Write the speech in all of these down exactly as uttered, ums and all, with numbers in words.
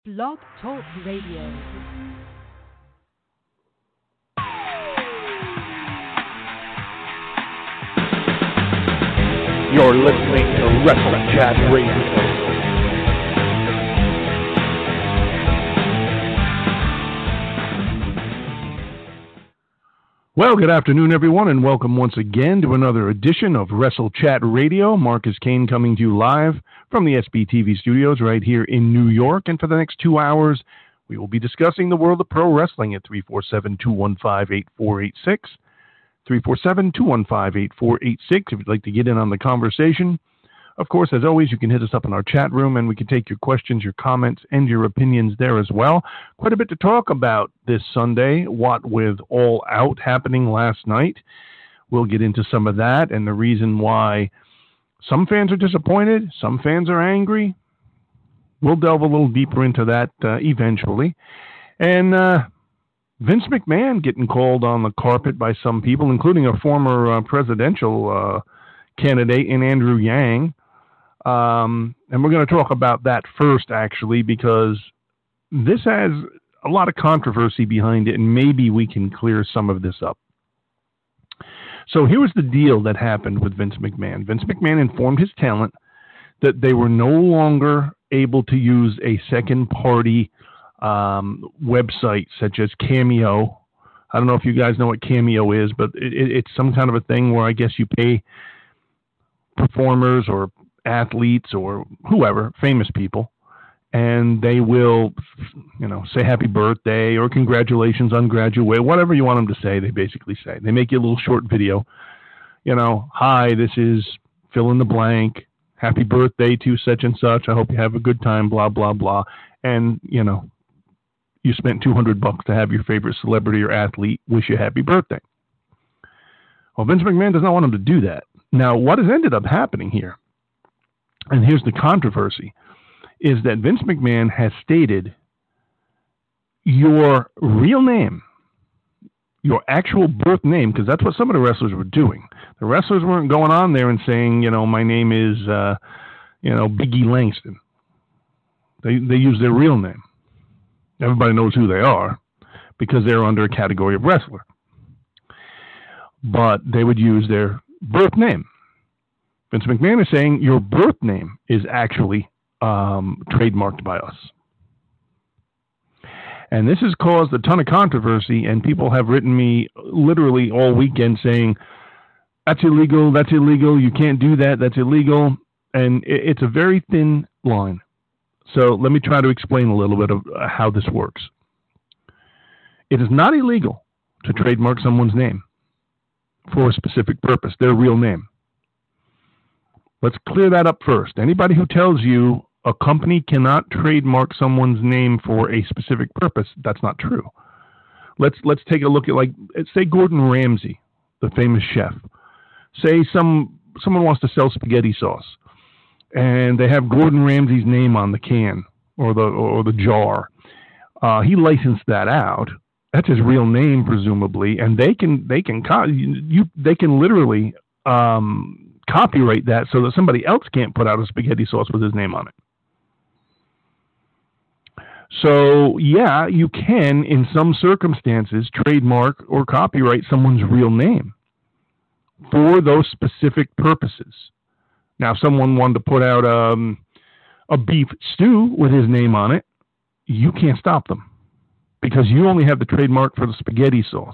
Blog Talk Radio. You're listening to Wrestling Chat Radio. Well, good afternoon, everyone, and welcome once again to another edition of Wrestle Chat Radio. Marcus Kane coming to you live from the S B T V studios right here in New York. And for the next two hours, we will be discussing the world of pro wrestling at three four seven, two one five, eight four eight six. three four seven, two one five, eight four eight six if you'd like to get in on the conversation. Of course, as always, you can hit us up in our chat room, and we can take your questions, your comments, and your opinions there as well. Quite a bit to talk about this Sunday, what with All Out happening last night. We'll get into some of that and the reason why some fans are disappointed, some fans are angry. We'll delve a little deeper into that uh, eventually. And uh, Vince McMahon getting called on the carpet by some people, including a former uh, presidential uh, candidate in Andrew Yang. Um, and we're going to talk about that first, actually, because this has a lot of controversy behind it, and maybe we can clear some of this up. So here was the deal that happened with Vince McMahon. Vince McMahon informed his talent that they were no longer able to use a second-party um, website such as Cameo. I don't know if you guys know what Cameo is, but it, it, it's some kind of a thing where I guess you pay performers or athletes or whoever, famous people, and they will, you know, say happy birthday or congratulations on graduation, whatever you want them to say, they basically say. They make you a little short video, you know, hi, this is fill in the blank, happy birthday to such and such, I hope you have a good time, blah, blah, blah, and, you know, you spent two hundred bucks to have your favorite celebrity or athlete wish you happy birthday. Well, Vince McMahon does not want them to do that. Now, what has ended up happening here, and here's the controversy, is that Vince McMahon has stated your real name, your actual birth name, because that's what some of the wrestlers were doing. The wrestlers weren't going on there and saying, you know, my name is, uh, you know, Biggie Langston. They they use their real name. Everybody knows who they are because they're under a category of wrestler. But they would use their birth name. Vince McMahon is saying your birth name is actually um, trademarked by us. And this has caused a ton of controversy, and people have written me literally all weekend saying, that's illegal, that's illegal, you can't do that, that's illegal. And it, it's a very thin line. So let me try to explain a little bit of how this works. It is not illegal to trademark someone's name for a specific purpose, their real name. Let's clear that up first. Anybody who tells you a company cannot trademark someone's name for a specific purpose, that's not true. Let's let's take a look at, like, say Gordon Ramsay, the famous chef. Say some someone wants to sell spaghetti sauce, and they have Gordon Ramsay's name on the can or the or the jar. Uh, he licensed that out. That's his real name, presumably, and they can they can co- you they can literally um, copyright that so that somebody else can't put out a spaghetti sauce with his name on it. So yeah, you can, in some circumstances, trademark or copyright someone's real name for those specific purposes. Now, if someone wanted to put out um, a beef stew with his name on it, you can't stop them, because you only have the trademark for the spaghetti sauce.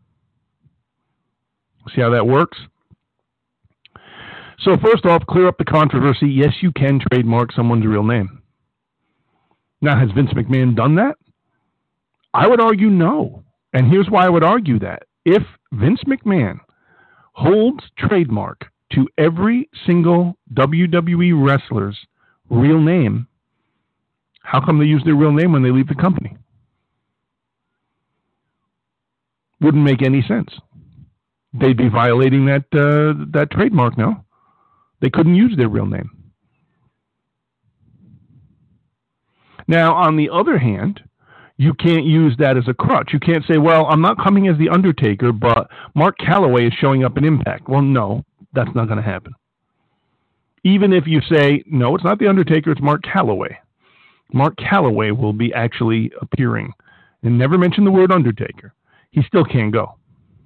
See how that works? So first off, clear up the controversy. Yes, you can trademark someone's real name. Now, has Vince McMahon done that? I would argue no. And here's why I would argue that. If Vince McMahon holds trademark to every single W W E wrestler's real name, how come they use their real name when they leave the company? Wouldn't make any sense. They'd be violating that uh, that trademark now. They couldn't use their real name. Now, on the other hand, you can't use that as a crutch. You can't say, well, I'm not coming as The Undertaker, but Mark Calloway is showing up in Impact. Well, no, that's not going to happen. Even if you say, no, it's not The Undertaker, it's Mark Calloway. Mark Calloway will be actually appearing, and never mention the word Undertaker. He still can't go.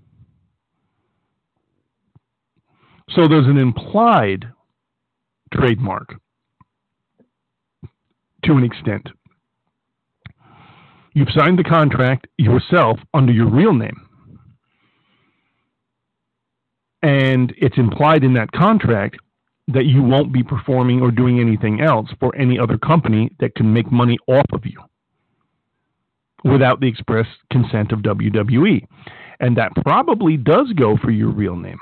So there's an implied trademark to an extent. You've signed the contract yourself under your real name. And it's implied in that contract that you won't be performing or doing anything else for any other company that can make money off of you without the express consent of W W E. And that probably does go for your real name.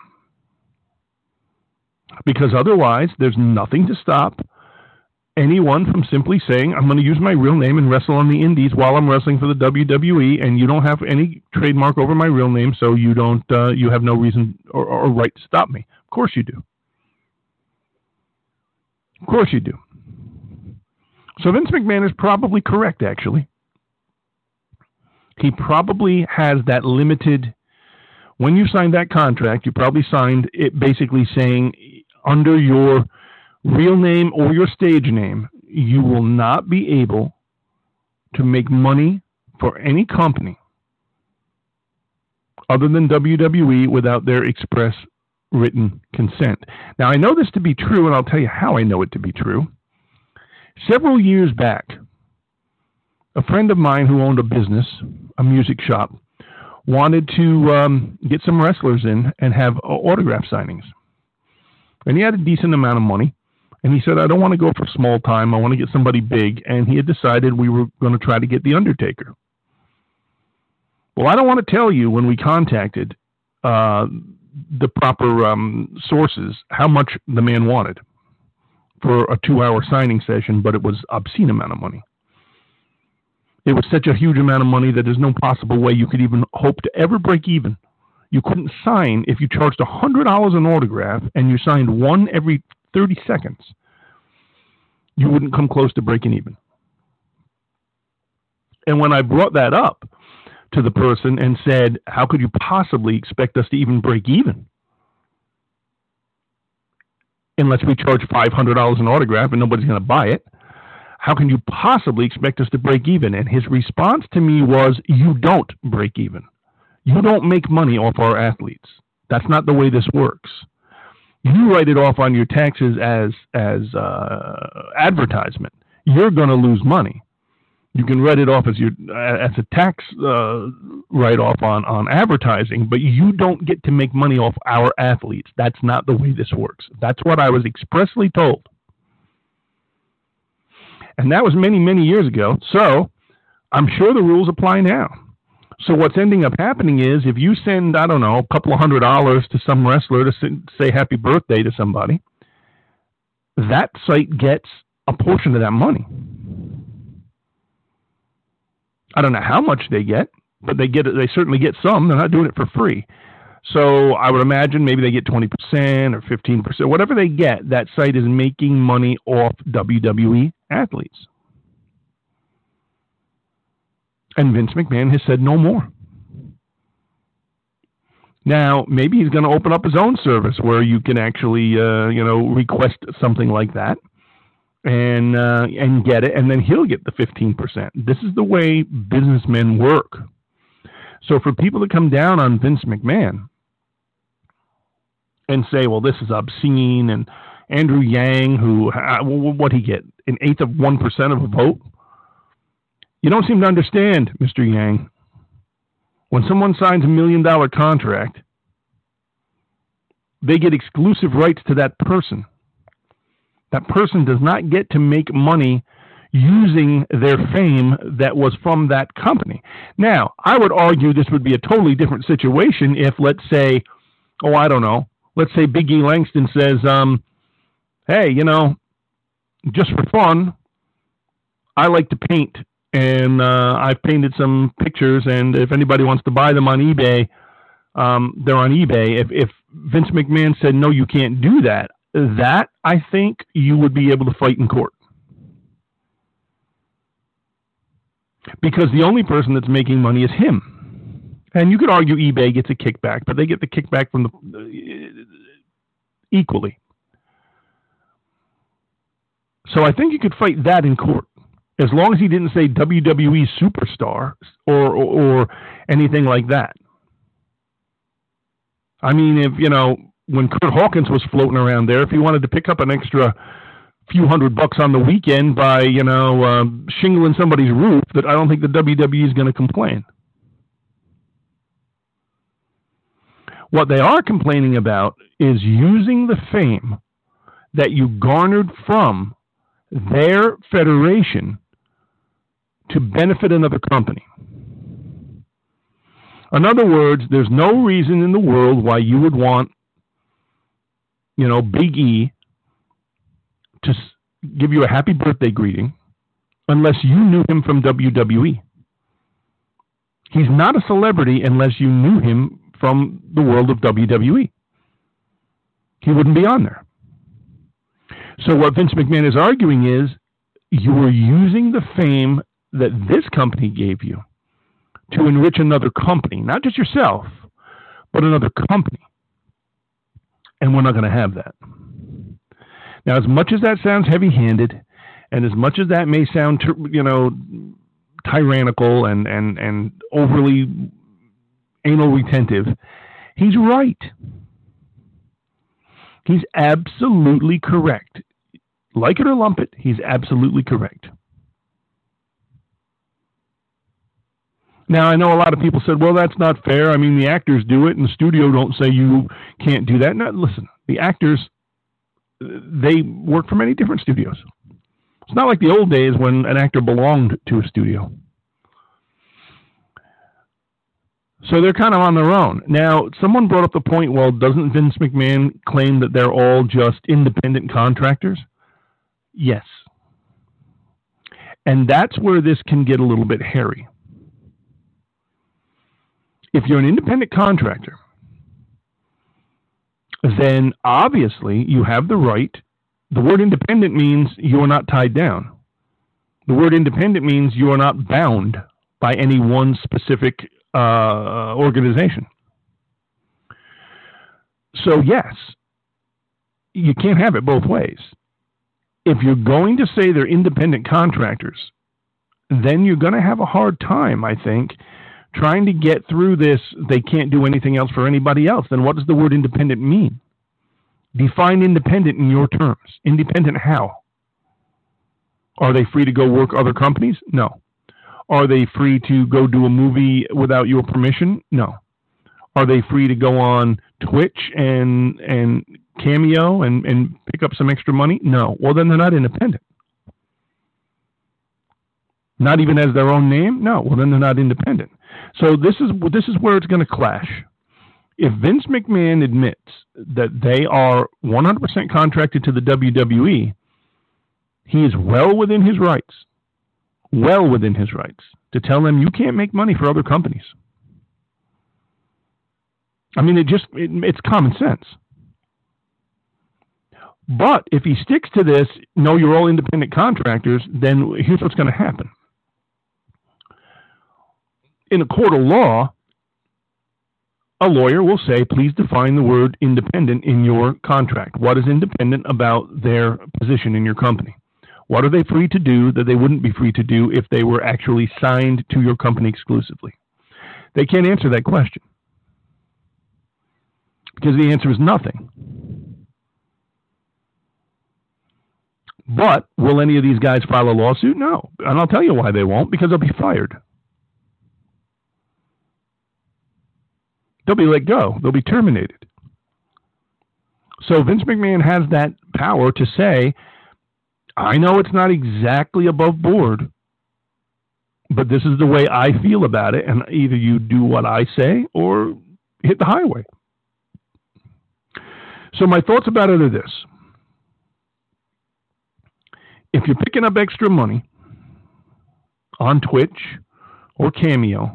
Because otherwise, there's nothing to stop anyone from simply saying, I'm going to use my real name and wrestle on the indies while I'm wrestling for the W W E, and you don't have any trademark over my real name, so you don't, uh, you have no reason or, or right to stop me. Of course you do. Of course you do. So Vince McMahon is probably correct, actually. He probably has that limited, when you signed that contract, you probably signed it basically saying under your real name or your stage name, you will not be able to make money for any company other than W W E without their express written consent. Now, I know this to be true, and I'll tell you how I know it to be true. Several years back, a friend of mine who owned a business, a music shop, wanted to um, get some wrestlers in and have uh, autograph signings. And he had a decent amount of money. And he said, I don't want to go for small time. I want to get somebody big. And he had decided we were going to try to get The Undertaker. Well, I don't want to tell you when we contacted uh, the proper um, sources how much the man wanted for a two-hour signing session, but it was obscene amount of money. It was such a huge amount of money that there's no possible way you could even hope to ever break even. You couldn't sign if you charged one hundred dollars an autograph and you signed one every thirty seconds. You wouldn't come close to breaking even. And when I brought that up to the person and said, how could you possibly expect us to even break even unless we charge five hundred dollars an autograph and nobody's going to buy it? How can you possibly expect us to break even? And his response to me was, you don't break even. You don't make money off our athletes. That's not the way this works. You write it off on your taxes as as uh, advertisement. You're going to lose money. You can write it off as your as a tax uh, write-off on, on advertising, but you don't get to make money off our athletes. That's not the way this works. That's what I was expressly told. And that was many, many years ago. So I'm sure the rules apply now. So what's ending up happening is if you send, I don't know, a couple of hundred dollars to some wrestler to say happy birthday to somebody, that site gets a portion of that money. I don't know how much they get, but they get it. They certainly get some. They're not doing it for free. So I would imagine maybe they get twenty percent or fifteen percent. Whatever they get, that site is making money off W W E athletes. And Vince McMahon has said no more. Now, maybe he's going to open up his own service where you can actually, uh, you know, request something like that and uh, and get it, and then he'll get the fifteen percent. This is the way businessmen work. So for people to come down on Vince McMahon and say, well, this is obscene, and Andrew Yang, who, what he get, an eighth of one percent of a vote? You don't seem to understand, Mister Yang. When someone signs a million dollar contract, they get exclusive rights to that person. That person does not get to make money using their fame that was from that company. Now, I would argue this would be a totally different situation if, let's say, oh, I don't know, let's say Big E Langston says, um, hey, you know, just for fun, I like to paint. And uh, I've painted some pictures, and if anybody wants to buy them on eBay, um, they're on eBay. If, if Vince McMahon said, no, you can't do that, that, I think, you would be able to fight in court. Because the only person that's making money is him. And you could argue eBay gets a kickback, but they get the kickback from the uh, equally. So I think you could fight that in court. as long as he didn't say W W E superstar or, or, or anything like that. I mean, if, you know, when Kurt Hawkins was floating around there, if he wanted to pick up an extra few hundred bucks on the weekend by, you know, uh, shingling somebody's roof, that I don't think the W W E is going to complain. What they are complaining about is using the fame that you garnered from their federation to benefit another company. In other words, there's no reason in the world why you would want, you know, Big E to give you a happy birthday greeting unless you knew him from W W E. He's not a celebrity unless you knew him from the world of W W E. He wouldn't be on there. So what Vince McMahon is arguing is you were using the fame that this company gave you to enrich another company, not just yourself, but another company. And we're not going to have that. Now, as much as that sounds heavy-handed, and as much as that may sound, you know, tyrannical and, and, and overly anal retentive, he's right. He's absolutely correct. Like it or lump it, he's absolutely correct. Now, I know a lot of people said, well, that's not fair. I mean, the actors do it, and the studio don't say you can't do that. No, listen, the actors, they work for many different studios. It's not like the old days when an actor belonged to a studio. So they're kind of on their own. Now, someone brought up the point, well, doesn't Vince McMahon claim that they're all just independent contractors? Yes. And that's where this can get a little bit hairy. If you're an independent contractor, then obviously you have the right. The word independent means you are not tied down. The word independent means you are not bound by any one specific uh, organization. So yes, you can't have it both ways. If you're going to say they're independent contractors, then you're going to have a hard time, I think, trying to get through this, they can't do anything else for anybody else. Then what does the word independent mean? Define independent in your terms. Independent how? Are they free to go work other companies? No. Are they free to go do a movie without your permission? No. Are they free to go on Twitch and and Cameo and, and pick up some extra money? No. Well, then they're not independent. Not even as their own name? No. Well, then they're not independent. So this is this is where it's going to clash. If Vince McMahon admits that they are one hundred percent contracted to the W W E, he is well within his rights, well within his rights, to tell them you can't make money for other companies. I mean, it just it, it's common sense. But if he sticks to this, no, you're all independent contractors, then here's what's going to happen. In a court of law, a lawyer will say, please define the word independent in your contract. What is independent about their position in your company? What are they free to do that they wouldn't be free to do if they were actually signed to your company exclusively? They can't answer that question because the answer is nothing. But will any of these guys file a lawsuit? No. And I'll tell you why they won't, because they'll be fired. They'll be let go. They'll be terminated. So Vince McMahon has that power to say, I know it's not exactly above board, but this is the way I feel about it, and either you do what I say or hit the highway. So my thoughts about it are this. If you're picking up extra money on Twitch or Cameo,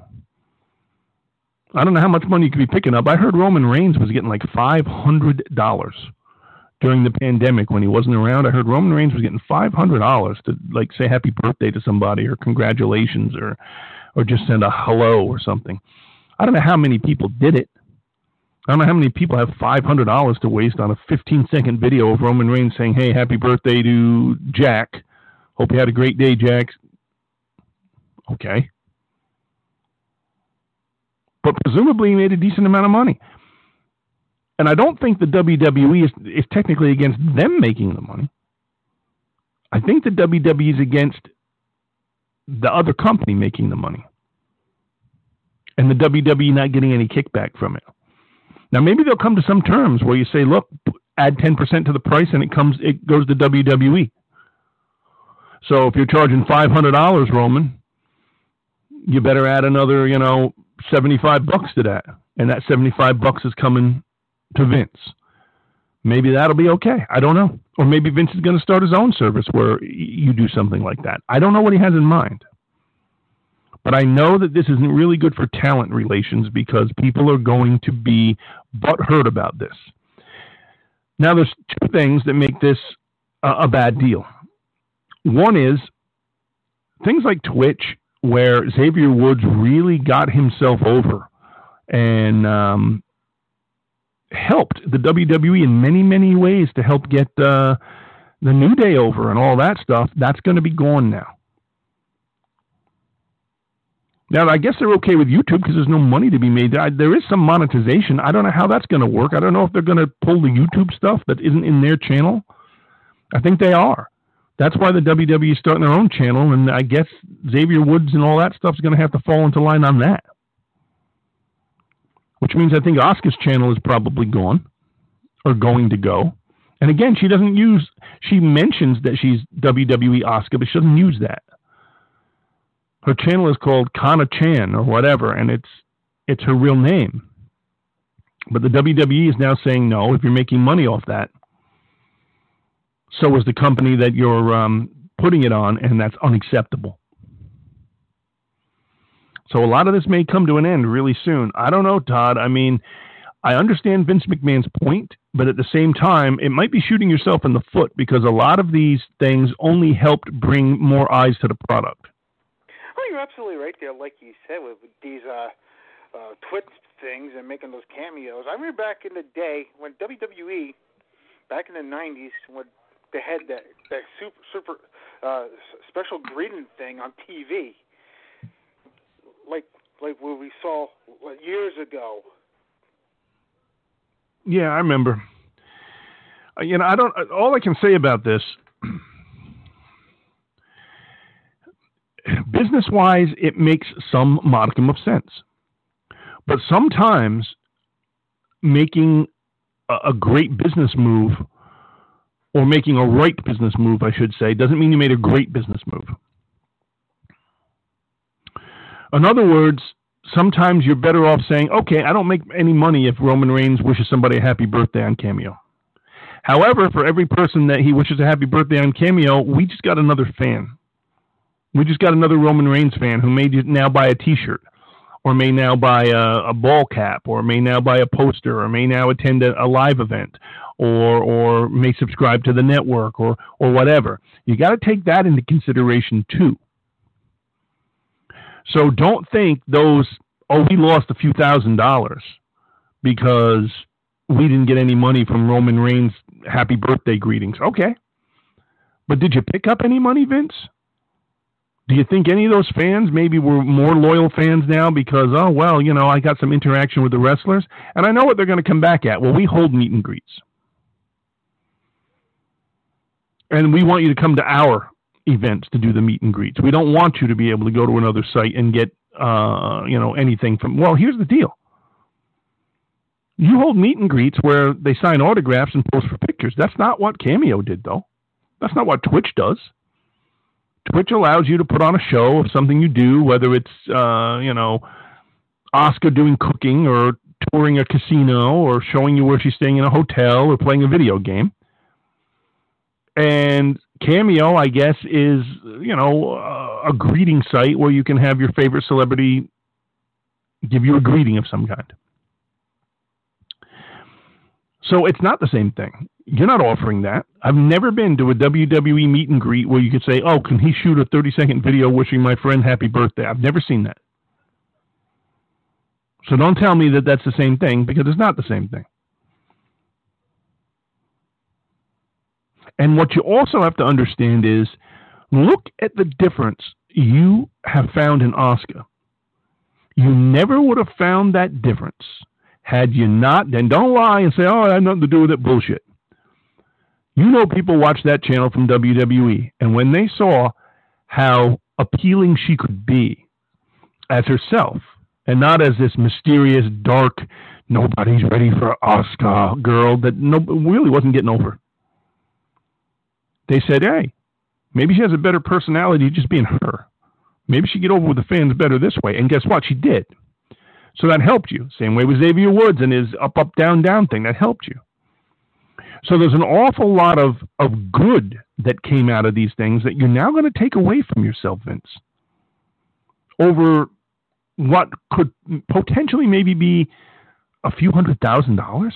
I don't know how much money you could be picking up. I heard Roman Reigns was getting like five hundred dollars during the pandemic when he wasn't around. I heard Roman Reigns was getting five hundred dollars to like say happy birthday to somebody or congratulations or or just send a hello or something. I don't know how many people did it. I don't know how many people have five hundred dollars to waste on a fifteen second video of Roman Reigns saying, hey, happy birthday to Jack. Hope you had a great day, Jack. Okay. But presumably he made a decent amount of money. And I don't think the W W E is, is technically against them making the money. I think the W W E is against the other company making the money. And the W W E not getting any kickback from it. Now, maybe they'll come to some terms where you say, look, add ten percent to the price and it comes, it goes to W W E. So if you're charging five hundred dollars, Roman, you better add another, you know, seventy-five bucks to that. And that seventy-five bucks is coming to Vince. Maybe that'll be okay. I don't know. Or maybe Vince is going to start his own service where you do something like that. I don't know what he has in mind. But I know that this isn't really good for talent relations because people are going to be butthurt about this. Now, there's two things that make this a, a bad deal. One is things like Twitch, where Xavier Woods really got himself over and um, helped the W W E in many, many ways to help get uh, the New Day over and all that stuff. That's going to be gone now. Now, I guess they're okay with YouTube because there's no money to be made. There is some monetization. I don't know how that's going to work. I don't know if they're going to pull the YouTube stuff that isn't in their channel. I think they are. That's why the W W E is starting their own channel, and I guess Xavier Woods and all that stuff is going to have to fall into line on that. Which means I think Asuka's channel is probably gone, or going to go. And again, she doesn't use, she mentions that she's W W E Asuka, but she doesn't use that. Her channel is called Kana Chan or whatever, and it's it's her real name. But the W W E is now saying, no, if you're making money off that, so is the company that you're um, putting it on, and that's unacceptable. So a lot of this may come to an end really soon. I don't know, Todd. I mean, I understand Vince McMahon's point, but at the same time, it might be shooting yourself in the foot because a lot of these things only helped bring more eyes to the product. Oh, you're absolutely right there, like you said, with these uh, uh, Twitch things and making those cameos. I remember back in the day when W W E, back in the nineties, when they had that, that super, super uh, special greeting thing on T V, like like what we saw what, years ago. Yeah, I remember. Uh, you know, I don't. All I can say about this, business-wise, it makes some modicum of sense. But sometimes making a, a great business move, or making a right business move, I should say, doesn't mean you made a great business move. In other words, sometimes you're better off saying, okay, I don't make any money if Roman Reigns wishes somebody a happy birthday on Cameo. However, for every person that he wishes a happy birthday on Cameo, we just got another fan. We just got another Roman Reigns fan who may now buy a T-shirt, or may now buy a, a ball cap, or may now buy a poster, or may now attend a, a live event, or or may subscribe to the network, or or whatever. You got to take that into consideration too. So don't think those, oh, we lost a few thousand dollars because we didn't get any money from Roman Reigns' happy birthday greetings. Okay. But did you pick up any money, Vince? Do you think any of those fans maybe were more loyal fans now because, oh, well, you know, I got some interaction with the wrestlers, and I know what they're going to come back at. Well, we hold meet and greets. And we want you to come to our events to do the meet and greets. We don't want you to be able to go to another site and get, uh, you know, anything from, well, here's the deal. You hold meet and greets where they sign autographs and post for pictures. That's not what Cameo did, though. That's not what Twitch does. Twitch allows you to put on a show of something you do, whether it's, uh, you know, Asuka doing cooking or touring a casino or showing you where she's staying in a hotel or playing a video game. And Cameo, I guess, is, you know, uh, a greeting site where you can have your favorite celebrity give you a greeting of some kind. So it's not the same thing. You're not offering that. I've never been to a W W E meet and greet where you could say, oh, can he shoot a thirty-second video wishing my friend happy birthday? I've never seen that. So don't tell me that that's the same thing, because it's not the same thing. And what you also have to understand is, look at the difference. you have found in Asuka. You never would have found that difference had you not, then don't lie and say, oh, I had nothing to do with it, bullshit. You know people watch that channel from W W E, and when they saw how appealing she could be as herself, and not as this mysterious, dark, nobody's ready for Asuka girl that no, really wasn't getting over. They said, hey, maybe she has a better personality just being her. Maybe she get over with the fans better this way. And guess what? She did. So that helped you. Same way with Xavier Woods and his up, up, down, down thing. That helped you. So there's an awful lot of, of good that came out of these things that you're now going to take away from yourself, Vince, over what could potentially maybe be a few hundred thousand dollars,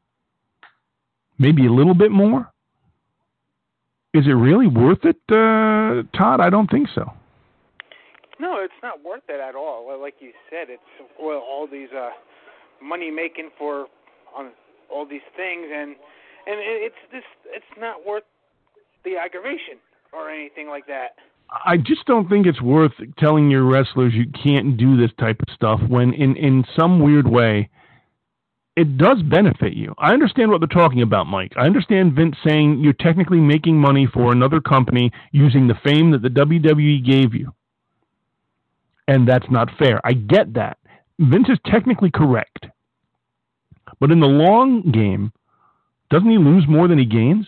maybe a little bit more. Is it really worth it, uh, Todd? I don't think so. No, it's not worth it at all. Well, like you said, it's well, all these uh, money making for on all these things, and and it's this. It's not worth the aggravation or anything like that. I just don't think it's worth telling your wrestlers you can't do this type of stuff when, in in some weird way, it does benefit you. I understand what they're talking about, Mike. I understand Vince saying you're technically making money for another company using the fame that the W W E gave you. And that's not fair. I get that. Vince is technically correct. But in the long game, doesn't he lose more than he gains?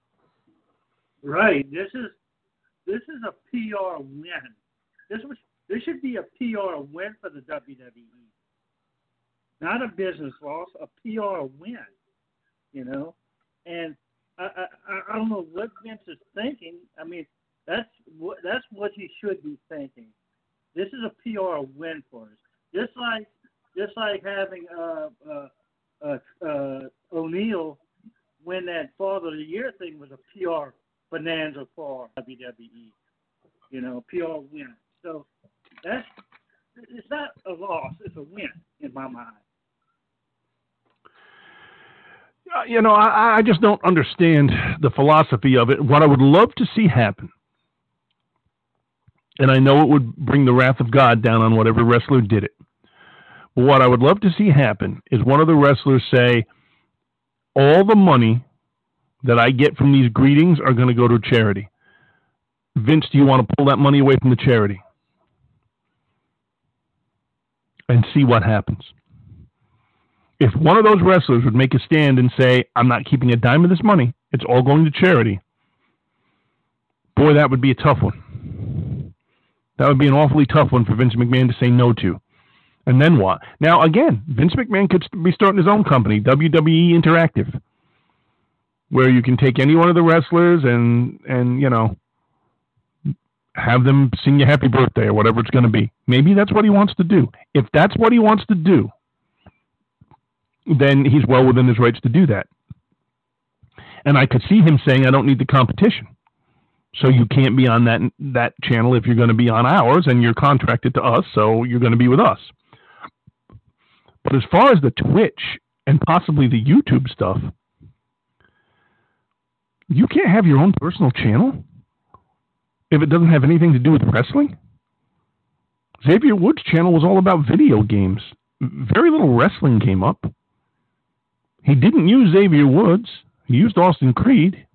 Right. This is this is a P R win. This was this should be a P R win for the W W E. Not a business loss, a P R win, you know. And I, I I don't know what Vince is thinking. I mean, that's what that's what he should be thinking. This is a P R win for us. Just like just like having uh, uh, uh, uh, O'Neal win that Father of the Year thing was a P R bonanza for W W E. You know, P R win. So that's it's not a loss; it's a win in my mind. You know, I, I just don't understand the philosophy of it. What I would love to see happen, and I know it would bring the wrath of God down on whatever wrestler did it, but what I would love to see happen is one of the wrestlers say, all the money that I get from these greetings are going to go to charity. Vince, do you want to pull that money away from the charity? And see what happens. If one of those wrestlers would make a stand and say, I'm not keeping a dime of this money, it's all going to charity, boy, that would be a tough one. That would be an awfully tough one for Vince McMahon to say no to. And then what? Now, again, Vince McMahon could be starting his own company, W W E Interactive, where you can take any one of the wrestlers and, and you know, have them sing you happy birthday or whatever it's going to be. Maybe that's what he wants to do. If that's what he wants to do, then he's well within his rights to do that. And I could see him saying, I don't need the competition. So you can't be on that that channel if you're going to be on ours, and you're contracted to us, so you're going to be with us. But as far as the Twitch and possibly the YouTube stuff, you can't have your own personal channel if it doesn't have anything to do with wrestling. Xavier Woods' channel was all about video games. Very little wrestling came up. He didn't use Xavier Woods. He used Austin Creed.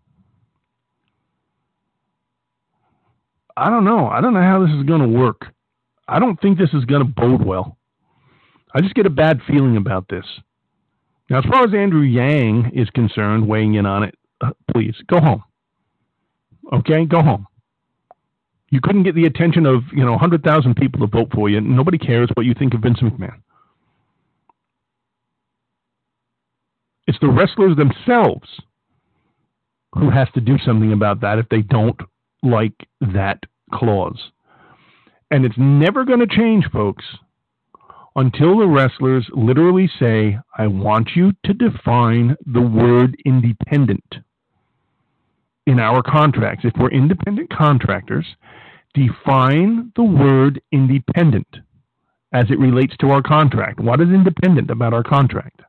I don't know. I don't know how this is going to work. I don't think this is going to bode well. I just get a bad feeling about this. Now, as far as Andrew Yang is concerned, weighing in on it, uh, please, go home. Okay? Go home. You couldn't get the attention of, you know, one hundred thousand people to vote for you. Nobody cares what you think of Vince McMahon. It's the wrestlers themselves who has to do something about that if they don't like that clause. And it's never going to change, folks, until the wrestlers literally say, I want you to define the word independent in our contracts. If we're independent contractors, define the word independent as it relates to our contract. What is independent about our contract?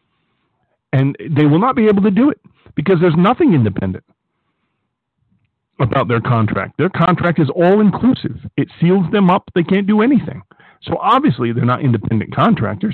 And they will not be able to do it because there's nothing independent. about their contract. Their contract is all-inclusive. It seals them up. They can't do anything. So obviously they're not independent contractors.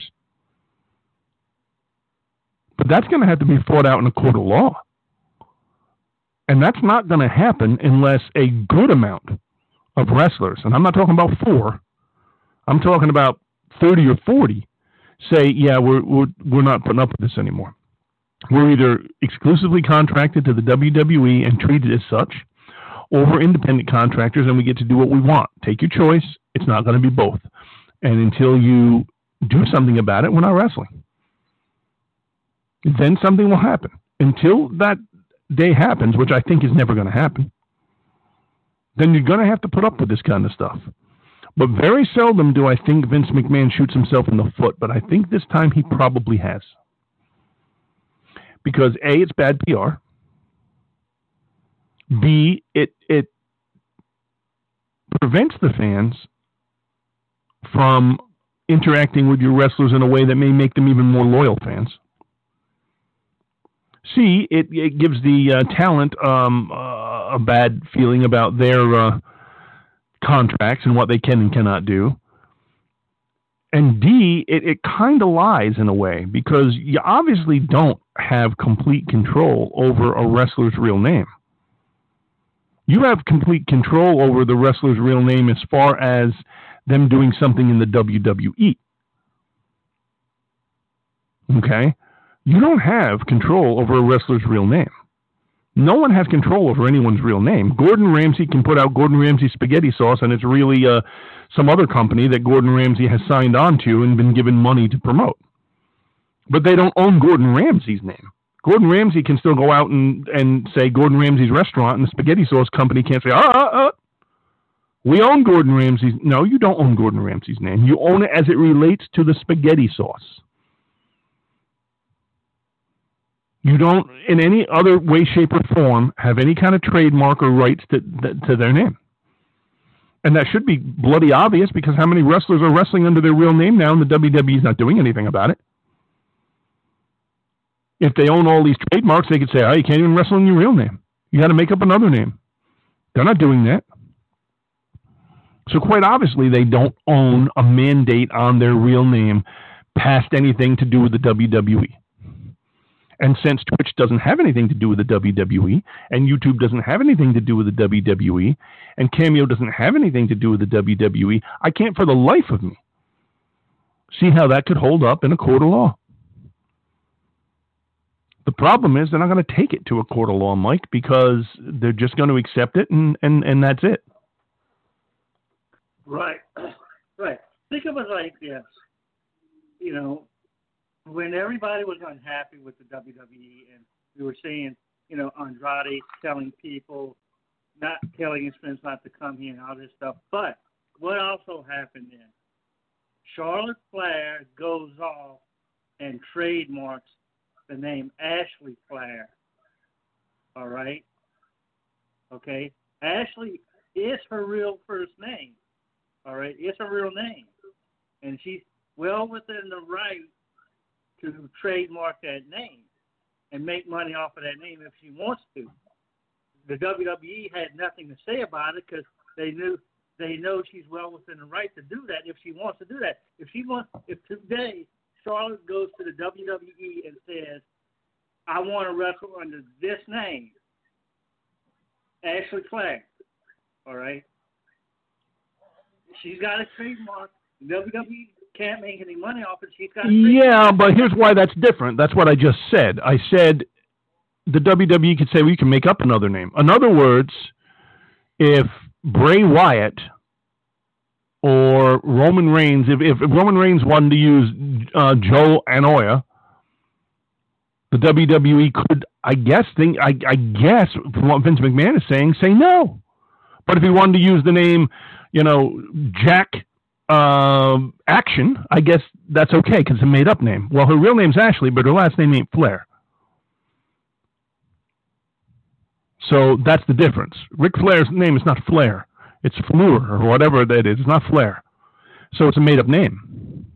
But that's going to have to be fought out in a court of law. And that's not going to happen unless a good amount of wrestlers, and I'm not talking about four, I'm talking about thirty or forty, say, yeah, we're, we're, we're not putting up with this anymore. We're either exclusively contracted to the W W E and treated as such, or we're independent contractors and we get to do what we want. Take your choice. It's not going to be both. And until you do something about it, we're not wrestling. Then something will happen. Until that day happens, which I think is never going to happen, then you're going to have to put up with this kind of stuff. But very seldom do I think Vince McMahon shoots himself in the foot, but I think this time he probably has. Because A, it's bad P R. B, it it prevents the fans from interacting with your wrestlers in a way that may make them even more loyal fans. C, it, it gives the uh, talent um, uh, a bad feeling about their uh, contracts and what they can and cannot do. And D, it, it kind of lies in a way, because you obviously don't have complete control over a wrestler's real name. You have complete control over the wrestler's real name as far as them doing something in the W W E. Okay? You don't have control over a wrestler's real name. No one has control over anyone's real name. Gordon Ramsay can put out Gordon Ramsay spaghetti sauce, and it's really uh, some other company that Gordon Ramsay has signed on to and been given money to promote. But they don't own Gordon Ramsay's name. Gordon Ramsay can still go out and, and say Gordon Ramsay's restaurant, and the spaghetti sauce company can't say, ah, ah, ah, we own Gordon Ramsay's. No, you don't own Gordon Ramsay's name. You own it as it relates to the spaghetti sauce. You don't, in any other way, shape, or form, have any kind of trademark or rights to, to their name. And that should be bloody obvious, because how many wrestlers are wrestling under their real name now, and the W W E is not doing anything about it? If they own all these trademarks, they could say, oh, you can't even wrestle in your real name. You got to make up another name. They're not doing that. So quite obviously, they don't own a mandate on their real name past anything to do with the W W E. And since Twitch doesn't have anything to do with the W W E, and YouTube doesn't have anything to do with the W W E, and Cameo doesn't have anything to do with the W W E, I can't for the life of me see how that could hold up in a court of law. The problem is they're not going to take it to a court of law, Mike, because they're just going to accept it, and, and, and that's it. Right. Right. Think of it like this. You know, when everybody was unhappy with the W W E, and we were seeing, you know, Andrade telling people, not telling his friends not to come here and all this stuff. But what also happened then? Charlotte Flair goes off and trademarks the name Ashley Flair. All right? Okay? Ashley is her real first name. All right? It's her real name. And she's well within the right to trademark that name and make money off of that name if she wants to. The W W E had nothing to say about it because they knew they know she's well within the right to do that if she wants to do that. If she wants, if today Charlotte goes to the W W E and says, "I want to wrestle under this name, Ashley Flair," all right, she's got a trademark. The W W E can't make any money off it. She's got yeah, but here's why that's different. That's what I just said. I said the W W E could say, well, you can make up another name. In other words, if Bray Wyatt or Roman Reigns, if, if Roman Reigns wanted to use uh, Joe Anoa'i, the W W E could, I guess, think, I, I guess, from what Vince McMahon is saying, say no. But if he wanted to use the name, you know, Jack Um, Action, I guess that's okay because it's a made-up name. Well, her real name's Ashley, but her last name ain't Flair. So that's the difference. Ric Flair's name is not Flair. It's Fleur or whatever that is. It's not Flair. So it's a made-up name.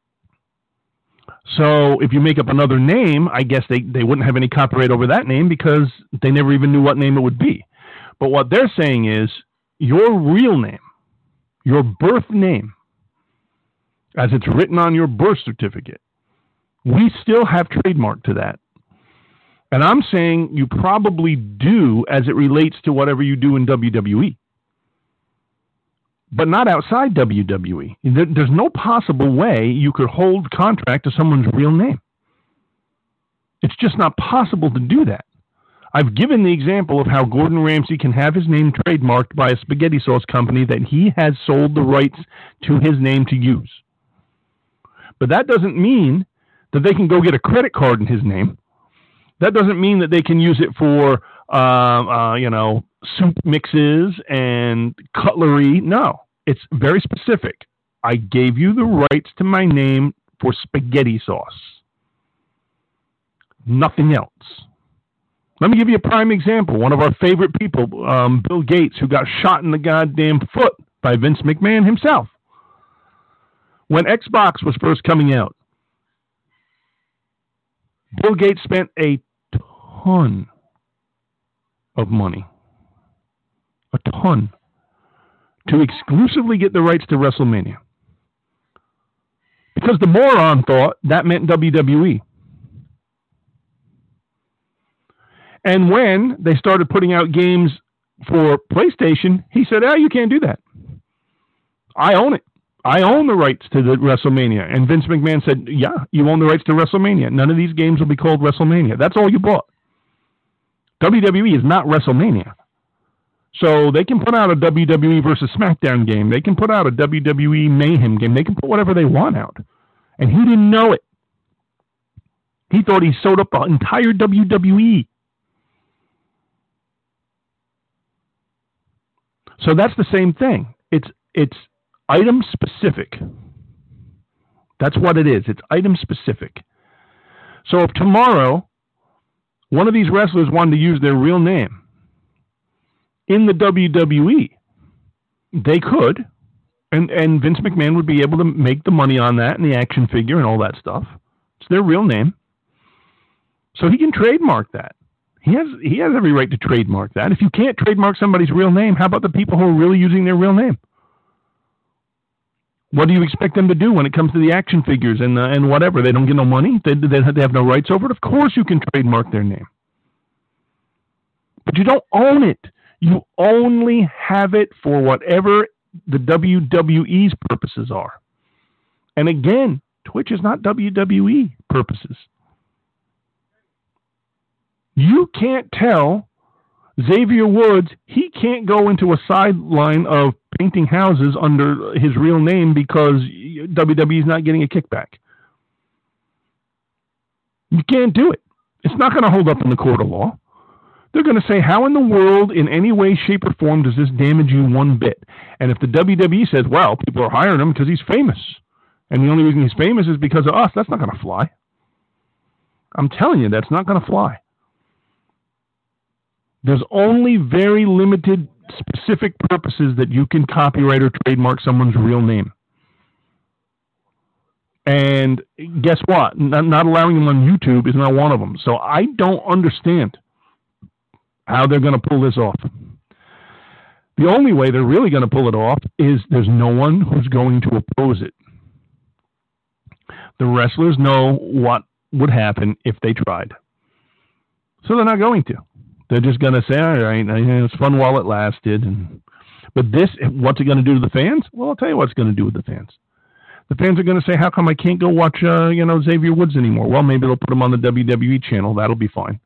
So if you make up another name, I guess they, they wouldn't have any copyright over that name because they never even knew what name it would be. But what they're saying is your real name, your birth name, as it's written on your birth certificate, we still have trademark to that. And I'm saying you probably do as it relates to whatever you do in W W E. But not outside W W E. There, there's no possible way you could hold contract to someone's real name. It's just not possible to do that. I've given the example of how Gordon Ramsay can have his name trademarked by a spaghetti sauce company that he has sold the rights to his name to use. But that doesn't mean that they can go get a credit card in his name. That doesn't mean that they can use it for, uh, uh, you know, soup mixes and cutlery. No, it's very specific. I gave you the rights to my name for spaghetti sauce. Nothing else. Let me give you a prime example. One of our favorite people, um, Bill Gates, who got shot in the goddamn foot by Vince McMahon himself. When Xbox was first coming out, Bill Gates spent a ton of money, a ton, to exclusively get the rights to WrestleMania. Because the moron thought that meant W W E. And when they started putting out games for PlayStation, he said, oh, you can't do that. I own it. I own the rights to the WrestleMania. And Vince McMahon said, yeah, you own the rights to WrestleMania. None of these games will be called WrestleMania. That's all you bought. W W E is not WrestleMania. So they can put out a W W E versus SmackDown game. They can put out a W W E Mayhem game. They can put whatever they want out. And he didn't know it. He thought he sold up the entire W W E. So that's the same thing. It's it's item specific. That's what it is. It's item specific. So if tomorrow one of these wrestlers wanted to use their real name in the W W E, they could, and, and Vince McMahon would be able to make the money on that and the action figure and all that stuff. It's their real name. So he can trademark that. He has he has every right to trademark that. If you can't trademark somebody's real name, how about the people who are really using their real name? What do you expect them to do when it comes to the action figures and uh, and whatever? They don't get no money? They, they, they have no rights over it? Of course you can trademark their name. But you don't own it. You only have it for whatever the W W E's purposes are. And again, Twitch is not W W E purposes. You can't tell Xavier Woods he can't go into a sideline of painting houses under his real name because W W E is not getting a kickback. You can't do it. It's not going to hold up in the court of law. They're going to say, how in the world, in any way, shape, or form, does this damage you one bit? And if the W W E says, well, people are hiring him because he's famous, and the only reason he's famous is because of us, that's not going to fly. I'm telling you, that's not going to fly. There's only very limited specific purposes that you can copyright or trademark someone's real name. And guess what? Not, not allowing them on YouTube is not one of them. So I don't understand how they're going to pull this off. The only way they're really going to pull it off is there's no one who's going to oppose it. The wrestlers know what would happen if they tried. So they're not going to. They're just going to say, all right, it's fun while it lasted. And, but this, what's it going to do to the fans? Well, I'll tell you what it's going to do with the fans. The fans are going to say, how come I can't go watch, uh, you know, Xavier Woods anymore? Well, maybe they'll put him on the W W E channel. That'll be fine.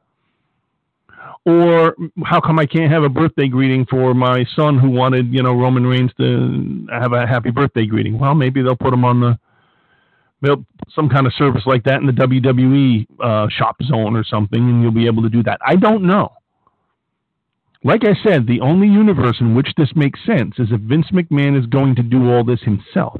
Or how come I can't have a birthday greeting for my son who wanted, you know, Roman Reigns to have a happy birthday greeting? Well, maybe they'll put him on the, they'll some kind of service like that in the W W E uh, shop zone or something, and you'll be able to do that. I don't know. Like I said, the only universe in which this makes sense is if Vince McMahon is going to do all this himself.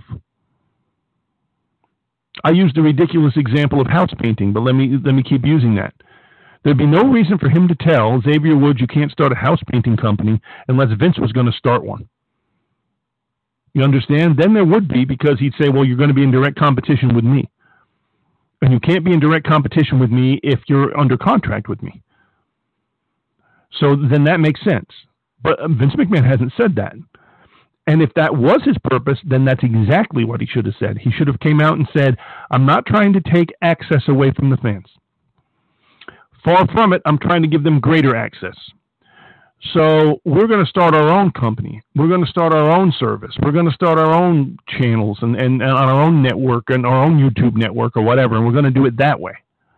I used a ridiculous example of house painting, but let me let me keep using that. There'd be no reason for him to tell Xavier Woods you can't start a house painting company unless Vince was going to start one. You understand? Then there would be, because he'd say, well, you're going to be in direct competition with me. And you can't be in direct competition with me if you're under contract with me. So then that makes sense. But Vince McMahon hasn't said that. And if that was his purpose, then that's exactly what he should have said. He should have came out and said, I'm not trying to take access away from the fans. Far from it, I'm trying to give them greater access. So we're going to start our own company. We're going to start our own service. We're going to start our own channels and, and, and on our own network and our own YouTube network or whatever, and we're going to do it that way.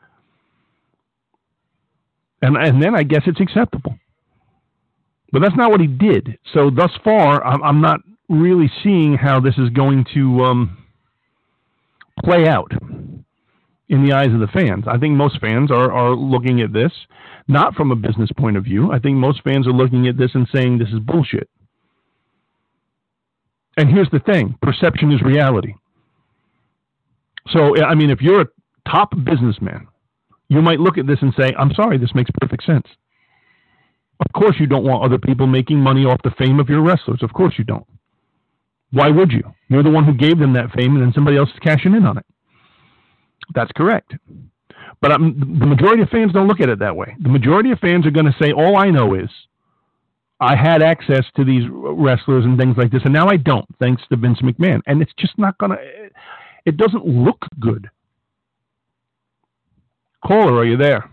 And, and then I guess it's acceptable. But that's not what he did. So thus far, I'm, I'm not really seeing how this is going to um, play out in the eyes of the fans. I think most fans are, are looking at this, not from a business point of view. I think most fans are looking at this and saying this is bullshit. And here's the thing. Perception is reality. So, I mean, if you're a top businessman, you might look at this and say, I'm sorry, this makes perfect sense. Of course you don't want other people making money off the fame of your wrestlers. Of course you don't. Why would you? You're the one who gave them that fame, and then somebody else is cashing in on it. That's correct. But um, the majority of fans don't look at it that way. The majority of fans are going to say, all I know is I had access to these wrestlers and things like this, and now I don't, thanks to Vince McMahon. And it's just not going to, it doesn't look good. Caller, are you there?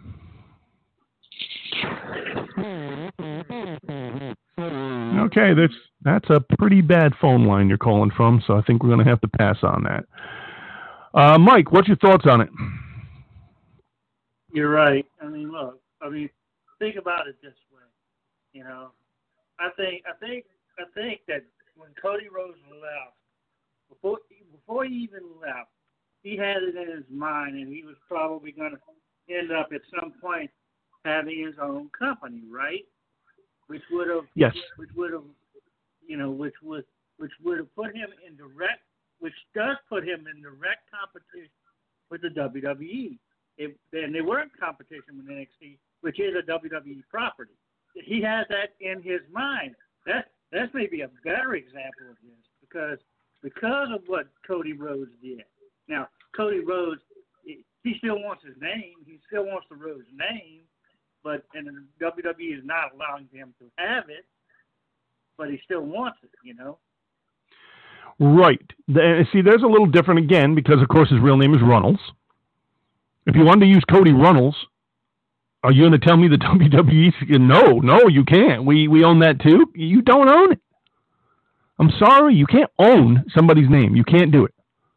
Okay, that's that's a pretty bad phone line you're calling from, so I think we're going to have to pass on that. Uh, Mike, what's your thoughts on it? You're right. I mean, look. I mean, think about it this way. You know, I think, I think, I think that when Cody Rhodes left, before before he even left, he had it in his mind, and he was probably going to end up at some point having his own company, right? Which would have, yes, which would have, you know, which would, which would have put him in direct, which does put him in direct competition with the W W E. If, and they were in competition with N X T, which is a W W E property. He has that in his mind. That that's maybe a better example of this because because of what Cody Rhodes did. Now, Cody Rhodes, he still wants his name. He still wants the Rhodes name. But and the W W E is not allowing him to have it, but he still wants it, you know. Right. The, see, there's a little different again because, of course, his real name is Runnels. If you wanted to use Cody Runnels, are you going to tell me the W W E? No, no, you can't. We we own that too. You don't own it. I'm sorry, you can't own somebody's name. You can't do it.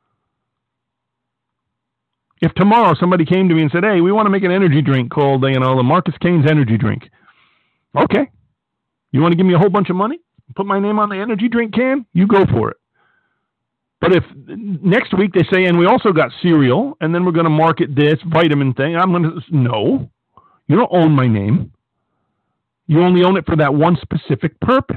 If tomorrow somebody came to me and said, hey, we want to make an energy drink called, you know, the Marcus Kane's energy drink. Okay. You want to give me a whole bunch of money? Put my name on the energy drink can? You go for it. But if next week they say, and we also got cereal, and then we're going to market this vitamin thing, I'm going to, no. You don't own my name. You only own it for that one specific purpose.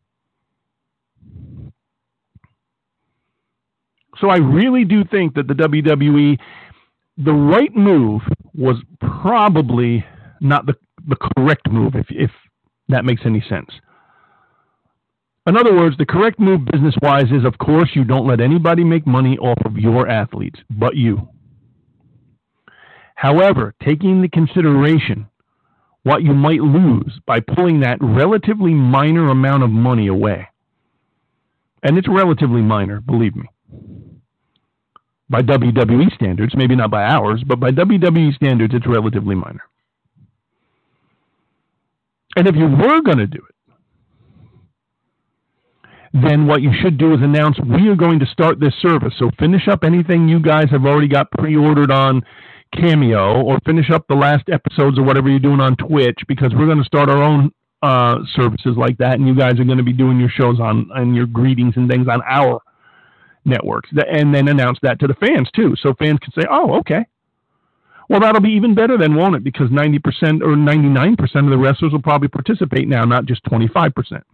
So I really do think that the W W E, the right move was probably not the, the correct move, if, if that makes any sense. In other words, the correct move business-wise is, of course, you don't let anybody make money off of your athletes, but you. However, taking into consideration what you might lose by pulling that relatively minor amount of money away, and it's relatively minor, believe me, by W W E standards, maybe not by ours, but by W W E standards, it's relatively minor. And if you were going to do it, then what you should do is announce, we are going to start this service. So finish up anything you guys have already got pre-ordered on Cameo, or finish up the last episodes or whatever you're doing on Twitch, because we're going to start our own uh, services like that, and you guys are going to be doing your shows on, and your greetings and things on our networks, and then announce that to the fans too, so fans can say, oh, okay. Well, that'll be even better then, won't it? Because ninety percent or ninety-nine percent of the wrestlers will probably participate now, not just twenty-five percent.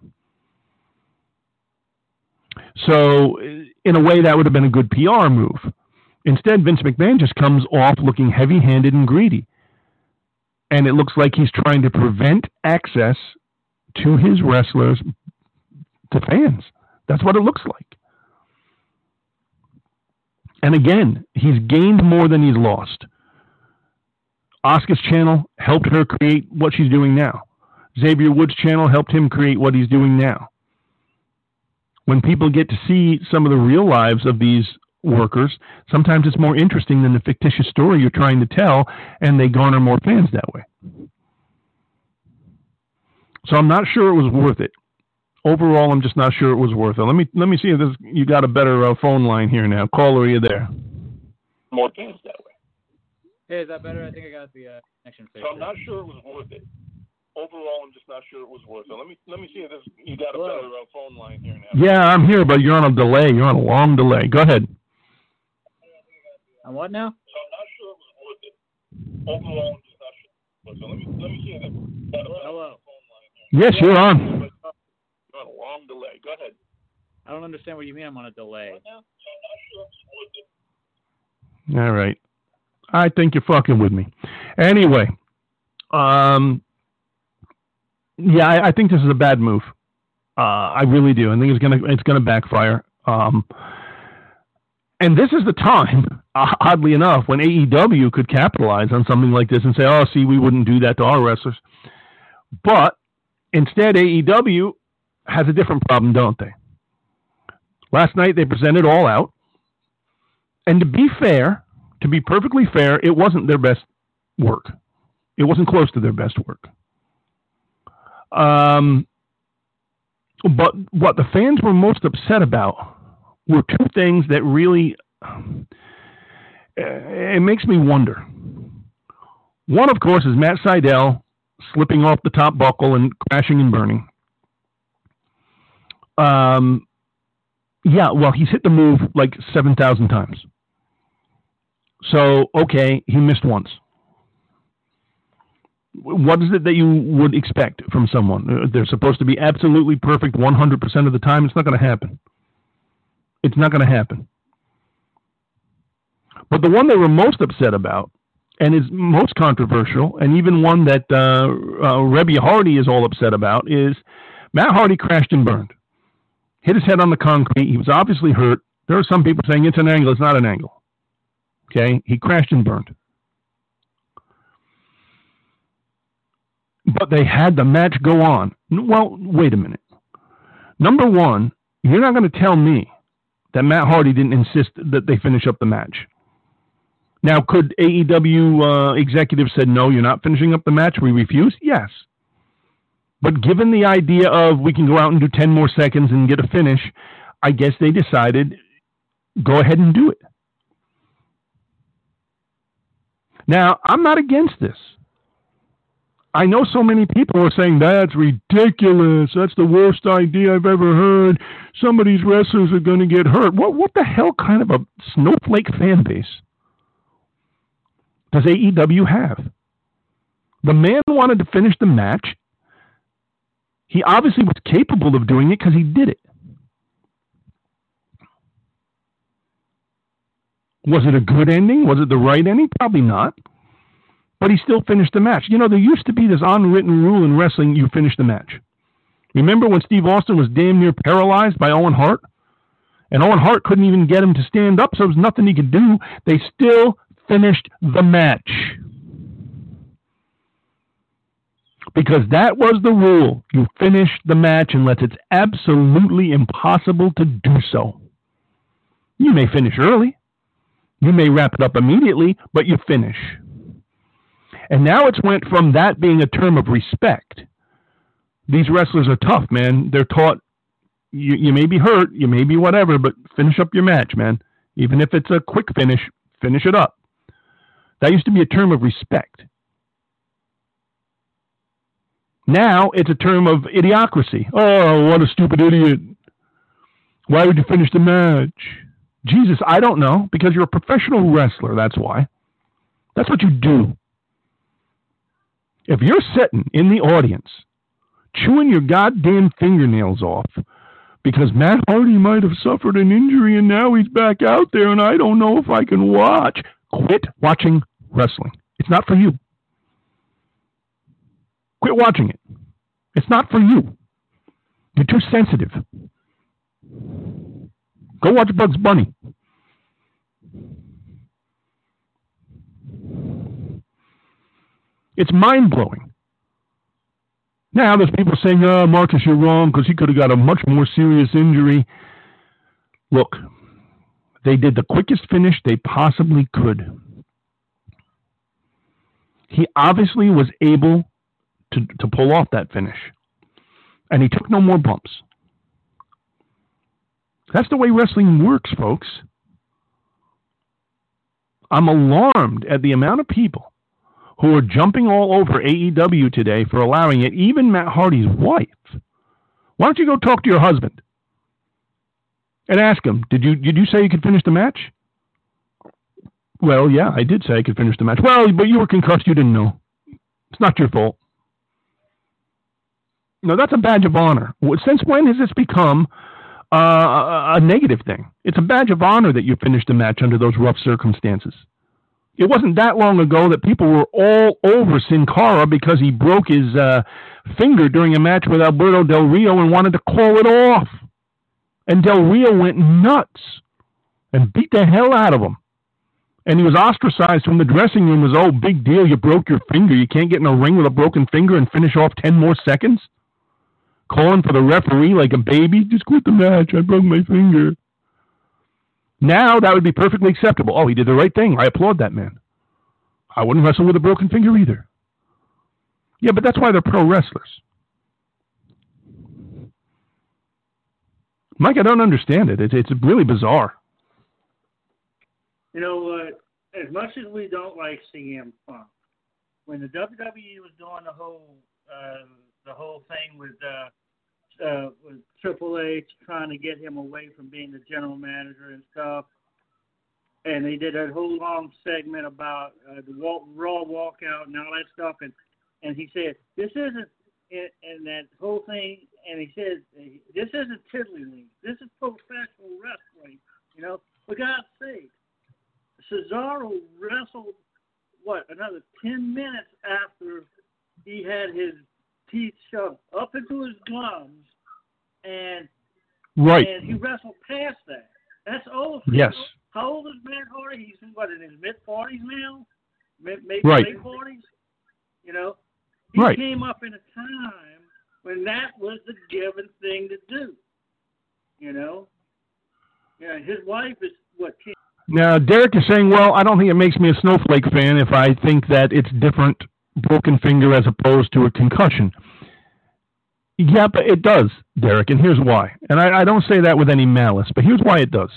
So, in a way, that would have been a good P R move. Instead, Vince McMahon just comes off looking heavy-handed and greedy. And it looks like he's trying to prevent access to his wrestlers to fans. That's what it looks like. And again, he's gained more than he's lost. Asuka's channel helped her create what she's doing now. Xavier Woods' channel helped him create what he's doing now. When people get to see some of the real lives of these workers, sometimes it's more interesting than the fictitious story you're trying to tell, and they garner more fans that way. So I'm not sure it was worth it. Overall, I'm just not sure it was worth it. Let me let me see if this, you got a better uh, phone line here now. Caller, are you there? More fans that way. Hey, is that better? I think I got the uh, connection fixed. So I'm not sure it was worth it. Overall, I'm just not sure it was worth it. Let me let me see if this, you got a Hello. better uh, phone line here now. Yeah, I'm here, but you're on a delay. You're on a long delay. Go ahead. On what now? So I'm not sure it was worth it. Overall, I'm just not sure. So let me let me see if you got a better Hello. phone line here. Yes, you're on. You're on a long delay. Go ahead. I don't understand what you mean I'm on a delay. Right now, so I'm not sure it was worth it. All right. I think you're fucking with me. Anyway, um, yeah, I, I think this is a bad move. Uh, I really do. I think it's gonna it's gonna backfire. Um, and this is the time, uh, oddly enough, when A E W could capitalize on something like this and say, "Oh, see, we wouldn't do that to our wrestlers." But instead, A E W has a different problem, don't they? Last night they presented All Out, and to be fair, to be perfectly fair, it wasn't their best work. It wasn't close to their best work. Um, but what the fans were most upset about were two things that really, um, it makes me wonder. One, of course, is Matt Sydal slipping off the top buckle and crashing and burning. Um, yeah, well, he's hit the move like seven thousand times. So, okay, he missed once. What is it that you would expect from someone? They're supposed to be absolutely perfect one hundred percent of the time. It's not going to happen. It's not going to happen. But the one they were most upset about, and is most controversial, and even one that uh, uh, Rebby Hardy is all upset about, is Matt Hardy crashed and burned. Hit his head on the concrete. He was obviously hurt. There are some people saying it's an angle. It's not an angle. Okay? He crashed and burned. But they had the match go on. Well, wait a minute. Number one, you're not going to tell me that Matt Hardy didn't insist that they finish up the match. Now, could A E W uh, executives said, no, you're not finishing up the match, we refuse? Yes. But given the idea of we can go out and do ten more seconds and get a finish, I guess they decided, go ahead and do it. Now, I'm not against this. I know so many people are saying, that's ridiculous. That's the worst idea I've ever heard. Some of these wrestlers are going to get hurt. What, what the hell kind of a snowflake fan base does A E W have? The man wanted to finish the match. He obviously was capable of doing it because he did it. Was it a good ending? Was it the right ending? Probably not. But he still finished the match. You know, there used to be this unwritten rule in wrestling, you finish the match. Remember when Steve Austin was damn near paralyzed by Owen Hart? And Owen Hart couldn't even get him to stand up, so there was nothing he could do. They still finished the match. Because that was the rule. You finish the match unless it's absolutely impossible to do so. You may finish early. You may wrap it up immediately, but you finish. And now it's went from that being a term of respect. These wrestlers are tough, man. They're taught, you, you may be hurt, you may be whatever, but finish up your match, man. Even if it's a quick finish, finish it up. That used to be a term of respect. Now it's a term of idiocracy. Oh, what a stupid idiot. Why would you finish the match? Jesus, I don't know, because you're a professional wrestler, that's why. That's what you do. If you're sitting in the audience, chewing your goddamn fingernails off, because Matt Hardy might have suffered an injury and now he's back out there and I don't know if I can watch, quit watching wrestling. It's not for you. Quit watching it. It's not for you. You're too sensitive. Go watch Bugs Bunny. It's mind-blowing Now, there's people saying, oh, Marcus, you're wrong because he could have got a much more serious injury. Look, they did the quickest finish they possibly could. He obviously was able to, to pull off that finish. And he took no more bumps. That's the way wrestling works, folks. I'm alarmed at the amount of people who are jumping all over A E W today for allowing it, even Matt Hardy's wife. Why don't you go talk to your husband and ask him, did you did you say you could finish the match? Well, yeah, I did say I could finish the match. Well, but you were concussed, you didn't know. It's not your fault. No, that's a badge of honor. Since when has this become uh, a negative thing? It's a badge of honor that you finished the match under those rough circumstances. It wasn't that long ago that people were all over Sin Cara because he broke his uh, finger during a match with Alberto Del Rio and wanted to call it off. And Del Rio went nuts and beat the hell out of him. And he was ostracized from the dressing room as, oh, big deal, you broke your finger. You can't get in a ring with a broken finger and finish off ten more seconds? Calling for the referee like a baby? Just quit the match. I broke my finger. Now that would be perfectly acceptable. Oh, he did the right thing. I applaud that man. I wouldn't wrestle with a broken finger either. Yeah, but that's why they're pro wrestlers. Mike, I don't understand it. It's, it's really bizarre. You know what? As much as we don't like C M Punk, when the W W E was doing the whole uh, the whole thing with uh, uh, with Triple H trying to get him away from being the general manager and stuff, and they did a whole long segment about uh, the walk, Raw walkout and all that stuff, and and he said this isn't and that whole thing, and he said this isn't tiddlywinks, this is professional wrestling, you know, for God's sake. Cesaro wrestled, what, another ten minutes after he had his teeth shoved up into his gums, and right. and he wrestled past that. That's old. Yes. How old is Matt Hardy? He's, what, in his mid-forties now? Maybe right. late forties? You know? He right. came up in a time when that was the given thing to do. You know? Yeah, his wife is, what, now, Derek is saying, well, I don't think it makes me a Snowflake fan if I think that it's different broken finger as opposed to a concussion. Yeah, but it does, Derek, and here's why. And I, I don't say that with any malice, but here's why it does.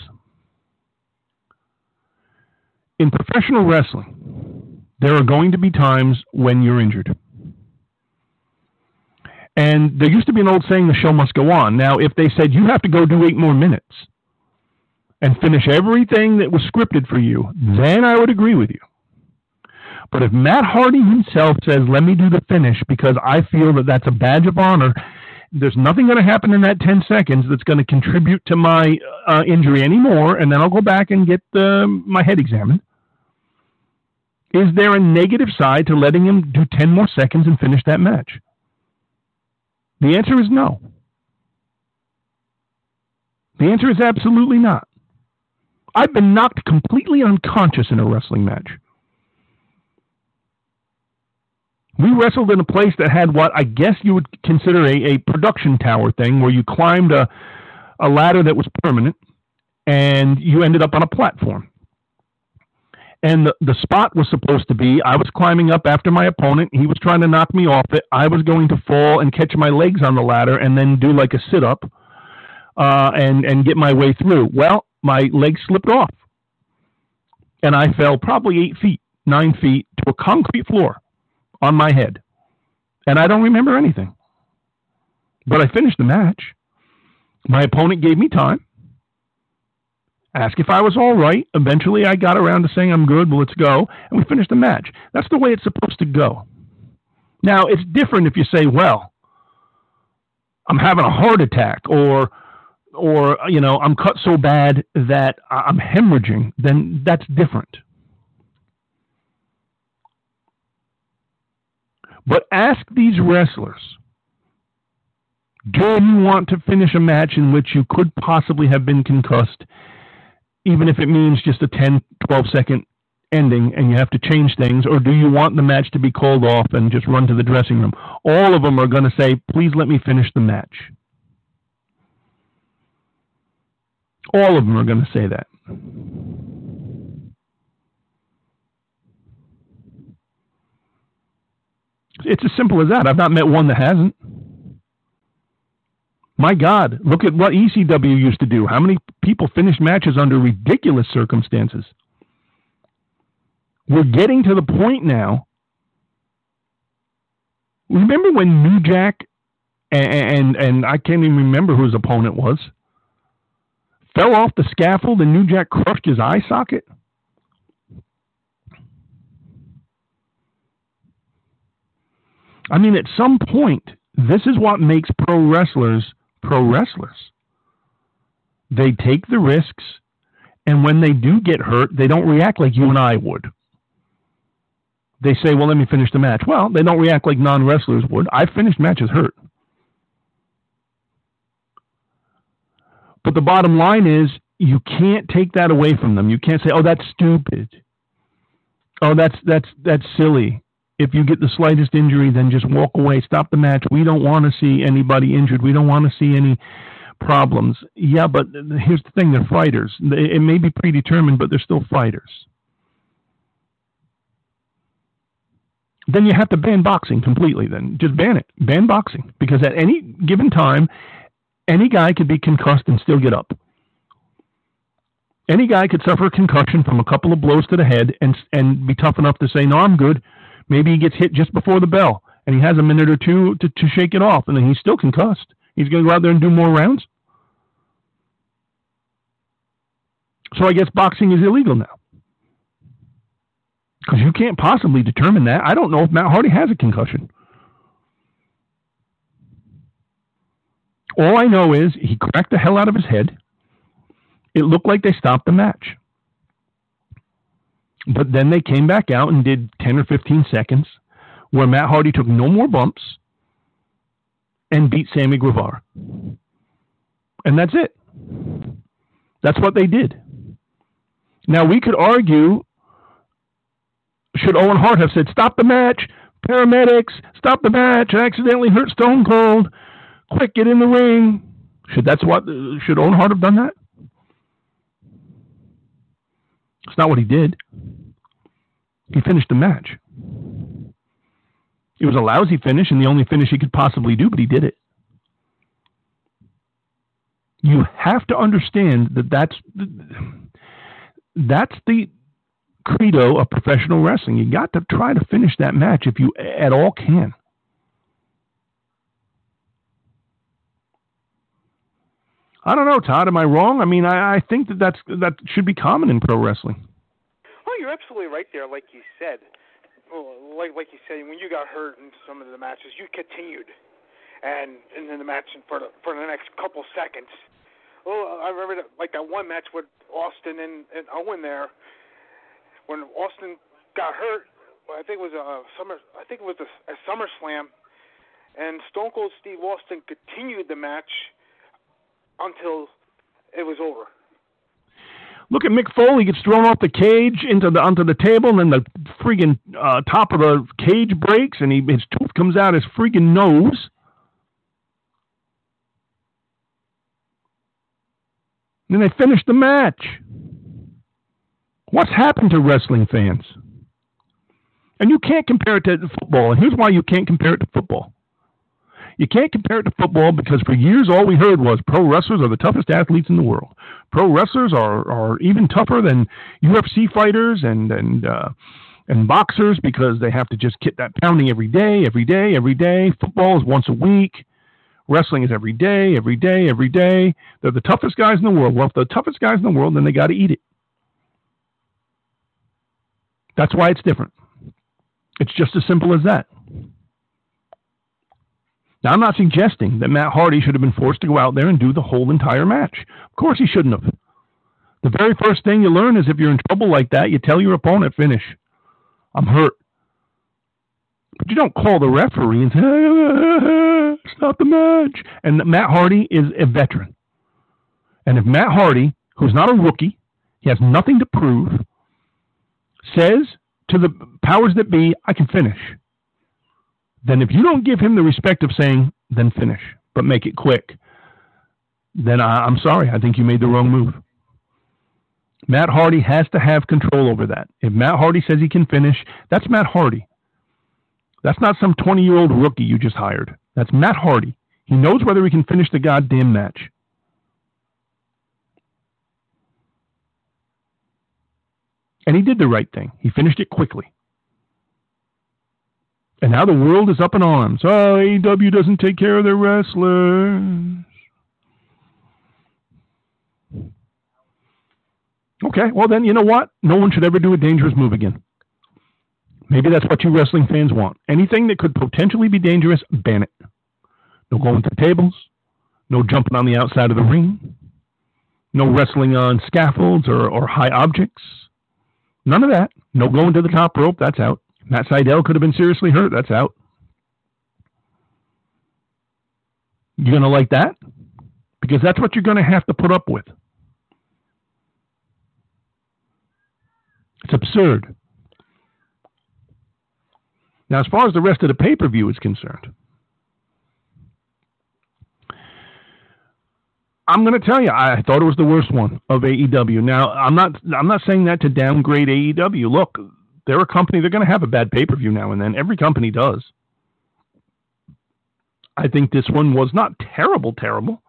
In professional wrestling, there are going to be times when you're injured. And there used to be an old saying, the show must go on. Now, if they said you have to go do eight more minutes and finish everything that was scripted for you, then I would agree with you. But if Matt Hardy himself says, let me do the finish because I feel that that's a badge of honor, there's nothing going to happen in that ten seconds that's going to contribute to my uh, injury anymore, and then I'll go back and get uh, my head examined. Is there a negative side to letting him do ten more seconds and finish that match? The answer is no. The answer is absolutely not. I've been knocked completely unconscious in a wrestling match. We wrestled in a place that had what I guess you would consider a, a production tower thing, where you climbed a, a ladder that was permanent, and you ended up on a platform. And the, the spot was supposed to be, I was climbing up after my opponent, he was trying to knock me off it, I was going to fall and catch my legs on the ladder and then do like a sit-up uh, and, and get my way through. Well, my legs slipped off, and I fell probably eight feet, nine feet to a concrete floor on my head. And I don't remember anything. But I finished the match. My opponent gave me time, asked if I was all right. Eventually, I got around to saying, I'm good, well, let's go. And we finished the match. That's the way it's supposed to go. Now, it's different if you say, well, I'm having a heart attack, or or, you know, I'm cut so bad that I'm hemorrhaging, then that's different. But ask these wrestlers, do you want to finish a match in which you could possibly have been concussed, even if it means just a ten, twelve second ending and you have to change things, or do you want the match to be called off and just run to the dressing room? All of them are going to say, please let me finish the match. All of them are going to say that. It's as simple as that. I've not met one that hasn't. My God, look at what E C W used to do. How many people finished matches under ridiculous circumstances? We're getting to the point now. Remember when New Jack, and, and, and I can't even remember who his opponent was, fell off the scaffold and New Jack crushed his eye socket? I mean, at some point, this is what makes pro wrestlers pro wrestlers. They take the risks, and when they do get hurt, they don't react like you and I would. They say, well, let me finish the match. Well, they don't react like non-wrestlers would. I've finished matches hurt. But the bottom line is, you can't take that away from them. You can't say, oh, that's stupid. Oh, that's that's that's silly. If you get the slightest injury, then just walk away. Stop the match. We don't want to see anybody injured. We don't want to see any problems. Yeah, but here's the thing. They're fighters. It may be predetermined, but they're still fighters. Then you have to ban boxing completely then. Just ban it. Ban boxing. Because at any given time, any guy could be concussed and still get up. Any guy could suffer a concussion from a couple of blows to the head and and be tough enough to say, no, I'm good. Maybe he gets hit just before the bell, and he has a minute or two to, to shake it off, and then he's still concussed. He's going to go out there and do more rounds? So I guess boxing is illegal now. Because you can't possibly determine that. I don't know if Matt Hardy has a concussion. All I know is he cracked the hell out of his head. It looked like they stopped the match. But then they came back out and did ten or fifteen seconds where Matt Hardy took no more bumps and beat Sammy Guevara. And that's it. That's what they did. Now, we could argue, should Owen Hart have said, stop the match, paramedics, stop the match, I accidentally hurt Stone Cold, quick, get in the ring. Should that's what should Owen Hart have done that? It's not what he did. He finished the match. It was a lousy finish and the only finish he could possibly do, but he did it. You have to understand that that's that's the credo of professional wrestling. You got to try to finish that match if you at all can. I don't know, Todd. Am I wrong? I mean, I, I think that that's, that should be common in pro wrestling. Oh, you're absolutely right there, like you said. Well, like like you said, when you got hurt in some of the matches, you continued, and and then the match for the, for the next couple seconds. Well, I remember that, like that one match with Austin and, and Owen there, when Austin got hurt. Well, I think it was a summer. I think it was a, a SummerSlam, and Stone Cold Steve Austin continued the match until it was over. Look at Mick Foley gets thrown off the cage into the onto the table, and then the freaking uh, top of the cage breaks, and he, his tooth comes out his freaking nose. And then they finish the match. What's happened to wrestling fans? And you can't compare it to football, and here's why you can't compare it to football. You can't compare it to football because for years all we heard was pro wrestlers are the toughest athletes in the world. Pro wrestlers are, are even tougher than U F C fighters and and uh, and boxers because they have to just get that pounding every day, every day, every day. Football is once a week. Wrestling is every day, every day, every day. They're the toughest guys in the world. Well, if they're the toughest guys in the world, then they got to eat it. That's why it's different. It's just as simple as that. Now, I'm not suggesting that Matt Hardy should have been forced to go out there and do the whole entire match. Of course he shouldn't have. The very first thing you learn is if you're in trouble like that, you tell your opponent, finish. I'm hurt. But you don't call the referee and say, ah, stop the match. And Matt Hardy is a veteran. And if Matt Hardy, who's not a rookie, he has nothing to prove, says to the powers that be, I can finish, then if you don't give him the respect of saying, then finish, but make it quick, then I, I'm sorry. I think you made the wrong move. Matt Hardy has to have control over that. If Matt Hardy says he can finish, that's Matt Hardy. That's not some twenty-year-old rookie you just hired. That's Matt Hardy. He knows whether he can finish the goddamn match. And he did the right thing. He finished it quickly. And now the world is up in arms. Oh, A E W doesn't take care of their wrestlers. Okay, well then, you know what? No one should ever do a dangerous move again. Maybe that's what you wrestling fans want. Anything that could potentially be dangerous, ban it. No going to tables. No jumping on the outside of the ring. No wrestling on scaffolds or, or high objects. None of that. No going to the top rope. That's out. Matt Sydal could have been seriously hurt. That's out. You're going to like that? Because that's what you're going to have to put up with. It's absurd. Now, as far as the rest of the pay-per-view is concerned, I'm going to tell you, I thought it was the worst one of A E W. Now, I'm not I'm not saying that to downgrade A E W. Look, they're a company, they're going to have a bad pay-per-view now and then. Every company does. I think this one was not terrible, terrible,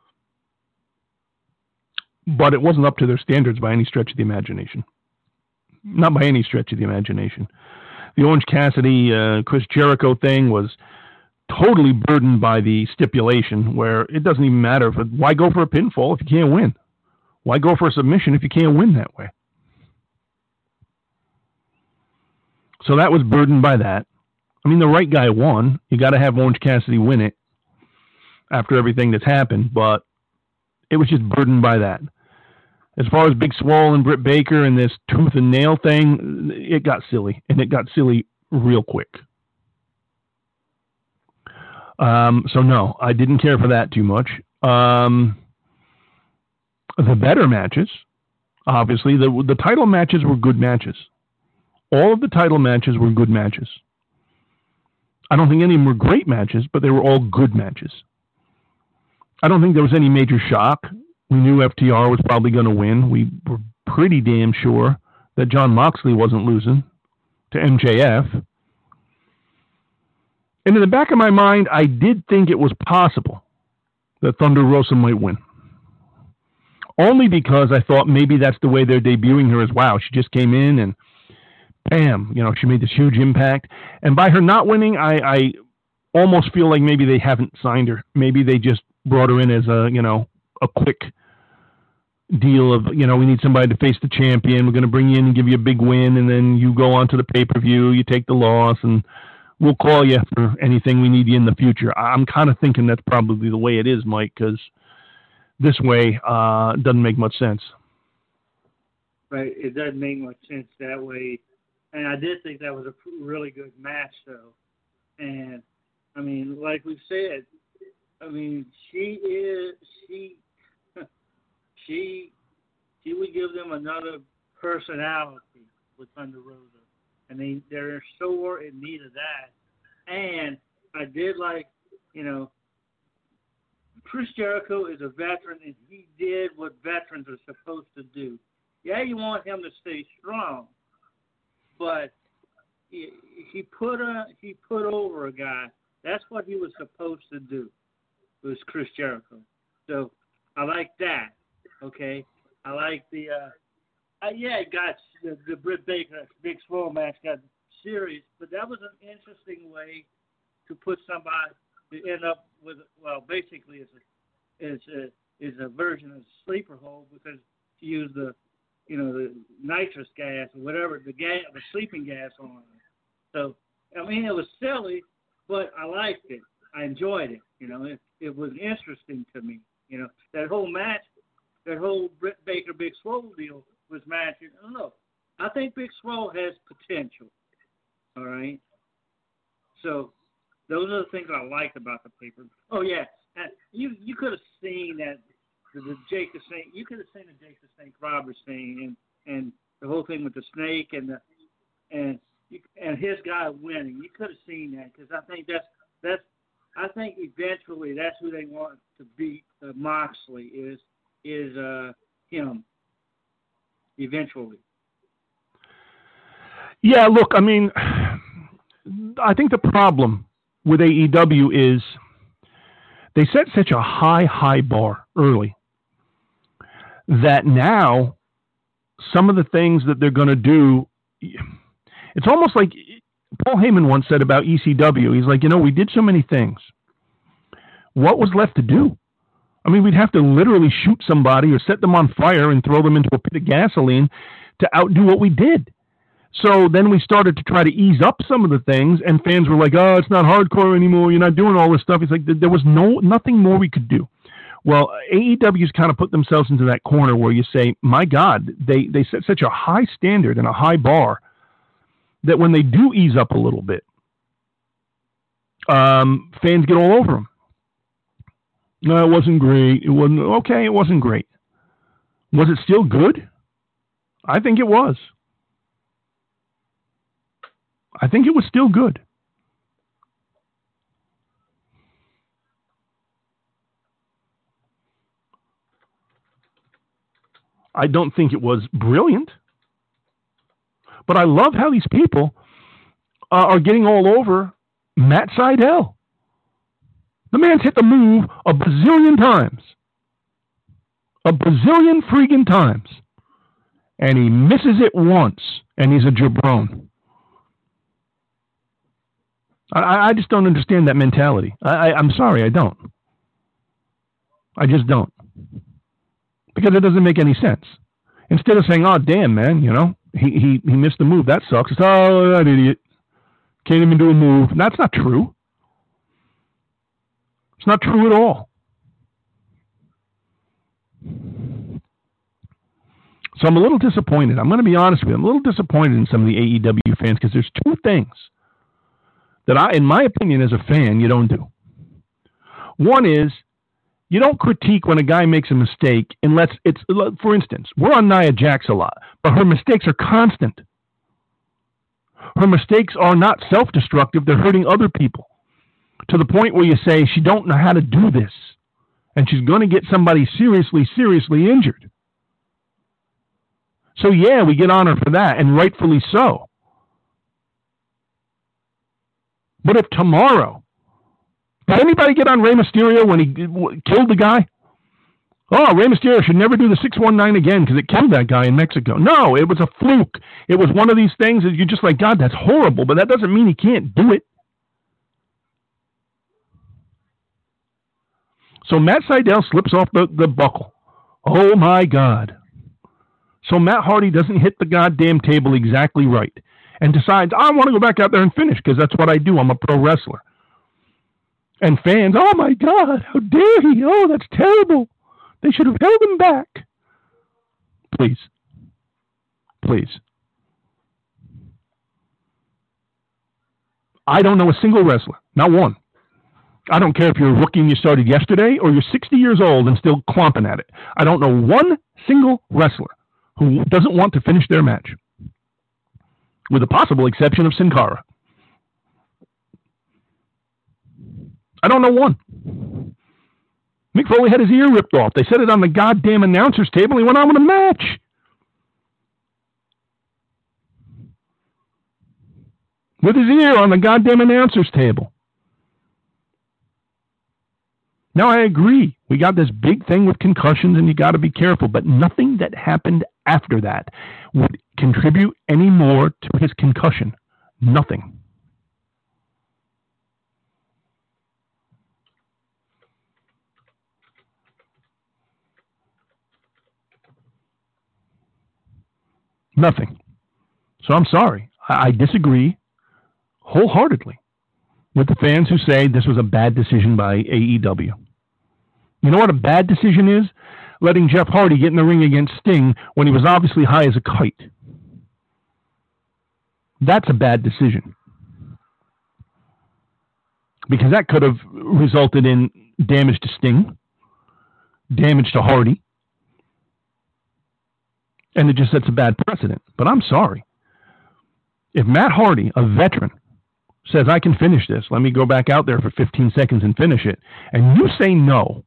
but it wasn't up to their standards by any stretch of the imagination. Not by any stretch of the imagination. The Orange Cassidy, uh, Chris Jericho thing was totally burdened by the stipulation where it doesn't even matter. If it, why go for a pinfall if you can't win? Why go for a submission if you can't win that way? So that was burdened by that. I mean, the right guy won. You got to have Orange Cassidy win it after everything that's happened, but it was just burdened by that. As far as Big Swole and Britt Baker and this tooth and nail thing, it got silly, and it got silly real quick. Um, so, no, I didn't care for that too much. Um, the better matches, obviously, the, the title matches were good matches. All of the title matches were good matches. I don't think any of them were great matches, but they were all good matches. I don't think there was any major shock. We knew F T R was probably going to win. We were pretty damn sure that Jon Moxley wasn't losing to M J F. And in the back of my mind, I did think it was possible that Thunder Rosa might win. Only because I thought maybe that's the way they're debuting her as, wow, she just came in and bam, you know, she made this huge impact. And by her not winning, I, I almost feel like maybe they haven't signed her. Maybe they just brought her in as a, you know, a quick deal of, you know, we need somebody to face the champion. We're going to bring you in and give you a big win, and then you go on to the pay-per-view, you take the loss, and we'll call you for anything we need you in the future. I'm kind of thinking that's probably the way it is, Mike, because this way uh, doesn't make much sense. Right, it doesn't make much sense that way. And I did think that was a really good match, though. And, I mean, like we said, I mean, she is, she, she, she would give them another personality with Thunder Rosa. And they, they're sore in need of that. And I did like, you know, Chris Jericho is a veteran, and he did what veterans are supposed to do. Yeah, you want him to stay strong, but he, he put a, he put over a guy. That's what he was supposed to do. Was Chris Jericho. So I like that. Okay, I like the. Uh, uh, yeah, it got the, the Britt Baker Big Swole match got serious, but that was an interesting way to put somebody to end up with. Well, basically, it's a it's a is a version of sleeper hold because to use the you know the nitrous gas or whatever the gas the sleeping gas on it. So I mean, it was silly, but I liked it. I enjoyed it. You know, it, it was interesting to me. You know, that whole match, that whole Britt Baker Big Swole deal was matching. I don't know. I think Big Swole has potential. All right. So those are the things I liked about the paper. Oh yeah, and you you could have seen that the, the Jake the Snake. You could have seen the Jake the Snake Roberts thing, and and the whole thing with the snake and the and you, and his guy winning. You could have seen that because I think that's that's I think eventually that's who they want to beat. Uh, Moxley is is uh, him eventually. Yeah, look, I mean, I think the problem with A E W is they set such a high, high bar early that now some of the things that they're going to do, it's almost like Paul Heyman once said about E C W. He's like, you know, we did so many things. What was left to do? I mean, we'd have to literally shoot somebody or set them on fire and throw them into a pit of gasoline to outdo what we did. So then we started to try to ease up some of the things, and fans were like, oh, it's not hardcore anymore. You're not doing all this stuff. It's like there was no nothing more we could do. Well, A E W's kind of put themselves into that corner where you say, my God, they, they set such a high standard and a high bar that when they do ease up a little bit, um, fans get all over them. No, it wasn't great. It wasn't okay. It wasn't great. Was it still good? I think it was. I think it was still good. I don't think it was brilliant. But I love how these people uh, are getting all over Matt Sydal. The man's hit the move a bazillion times. A bazillion freaking times. And he misses it once, and he's a jabron. I, I just don't understand that mentality. I, I, I'm sorry, I don't. I just don't. Because it doesn't make any sense. Instead of saying, oh, damn, man, you know, he, he, he missed the move. That sucks. It's, oh, that idiot. Can't even do a move. That's not true. It's not true at all. So I'm a little disappointed. I'm going to be honest with you. I'm a little disappointed in some of the A E W fans because there's two things that I, in my opinion, as a fan, you don't do. One is you don't critique when a guy makes a mistake unless it's, for instance, we're on Nia Jax a lot, but her mistakes are constant. Her mistakes are not self-destructive. They're hurting other people to the point where you say she don't know how to do this and she's going to get somebody seriously, seriously injured. So, yeah, we get on her for that, and rightfully so. But if tomorrow, did anybody get on Rey Mysterio when he killed the guy? Oh, Rey Mysterio should never do the six one nine again because it killed that guy in Mexico. No, it was a fluke. It was one of these things that you're just like, God, that's horrible, but that doesn't mean he can't do it. So Matt Sydal slips off the, the buckle. Oh, my God. So Matt Hardy doesn't hit the goddamn table exactly right and decides, I want to go back out there and finish because that's what I do. I'm a pro wrestler. And fans, oh, my God, how dare he? Oh, that's terrible. They should have held him back. Please. Please. I don't know a single wrestler, not one. I don't care if you're a rookie and you started yesterday or you're sixty years old and still clomping at it. I don't know one single wrestler who doesn't want to finish their match, with the possible exception of Sin Cara. I don't know one. Mick Foley had his ear ripped off. They said it on the goddamn announcer's table. He went on with a match. With his ear on the goddamn announcer's table. Now, I agree. We got this big thing with concussions, and you got to be careful. But nothing that happened after that would contribute any more to his concussion. Nothing. Nothing. So I'm sorry. I, I disagree wholeheartedly with the fans who say this was a bad decision by A E W. You know what a bad decision is? Letting Jeff Hardy get in the ring against Sting when he was obviously high as a kite. That's a bad decision. Because that could have resulted in damage to Sting, damage to Hardy, And it just sets a bad precedent. But I'm sorry. If Matt Hardy, a veteran, says, I can finish this, let me go back out there for fifteen seconds and finish it, and you say no,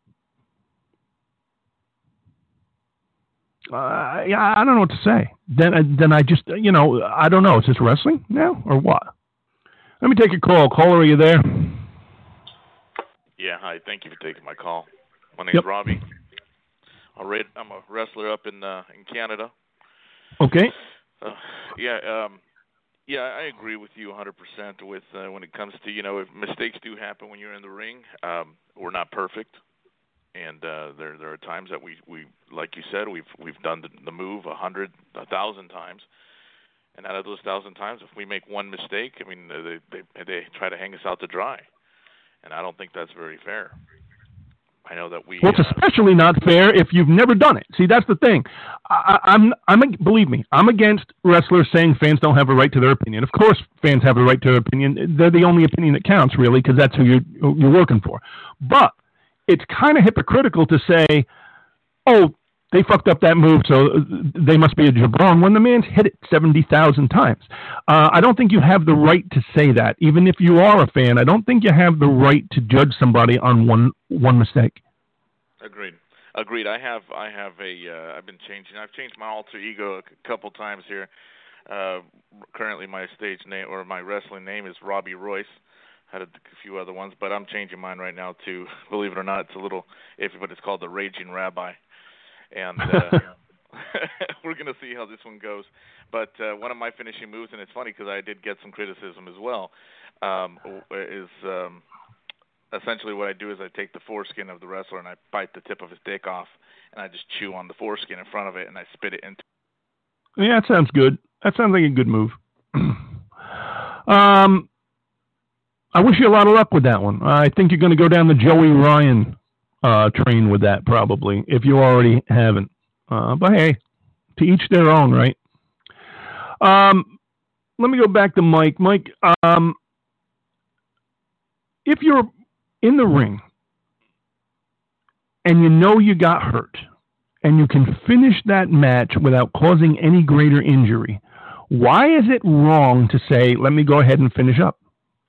uh, yeah, I don't know what to say. Then, then I just, you know, I don't know. Is this wrestling now or what? Let me take a call. Caller, are you there? Yeah, hi. Thank you for taking my call. My name's Yep. Robbie. I'm a wrestler up in uh, in Canada. Okay. Uh, yeah, um, yeah, I agree with you one hundred percent with uh, when it comes to, you know, if mistakes do happen when you're in the ring. Um, we're not perfect, and uh, there there are times that we, we like you said, we've we've done the, the move a hundred, a thousand times, and out of those thousand times, if we make one mistake, I mean, they they they try to hang us out to dry, and I don't think that's very fair. I know that we. Well, it's uh, especially not fair if you've never done it. See, that's the thing. I, I'm, I'm, believe me, I'm against wrestlers saying fans don't have a right to their opinion. Of course, fans have a right to their opinion. They're the only opinion that counts, really, because that's who you're, you're working for. But it's kind of hypocritical to say, "Oh, they fucked up that move, so they must be a jabron," when the man's hit it seventy thousand times. Uh, I don't think you have the right to say that. Even if you are a fan, I don't think you have the right to judge somebody on one one mistake. Agreed. Agreed. I have I have a uh, I've been changing. I've changed my alter ego a couple times here. Uh, currently, my stage name or my wrestling name is Robbie Royce. Had a few other ones, but I'm changing mine right now to, believe it or not, it's a little iffy, but it's called the Raging Rabbi. And uh, we're going to see how this one goes. But uh, one of my finishing moves, and it's funny because I did get some criticism as well, um, is um, essentially what I do is I take the foreskin of the wrestler and I bite the tip of his dick off, and I just chew on the foreskin in front of it, and I spit it into. Yeah, that sounds good. That sounds like a good move. um, I wish you a lot of luck with that one. I think you're going to go down the Joey Ryan Uh, train with that probably, if you already haven't. Uh, but hey, to each their own, right? Um, let me go back to Mike. Mike, um, if you're in the ring and you know you got hurt and you can finish that match without causing any greater injury, why is it wrong to say, let me go ahead and finish up?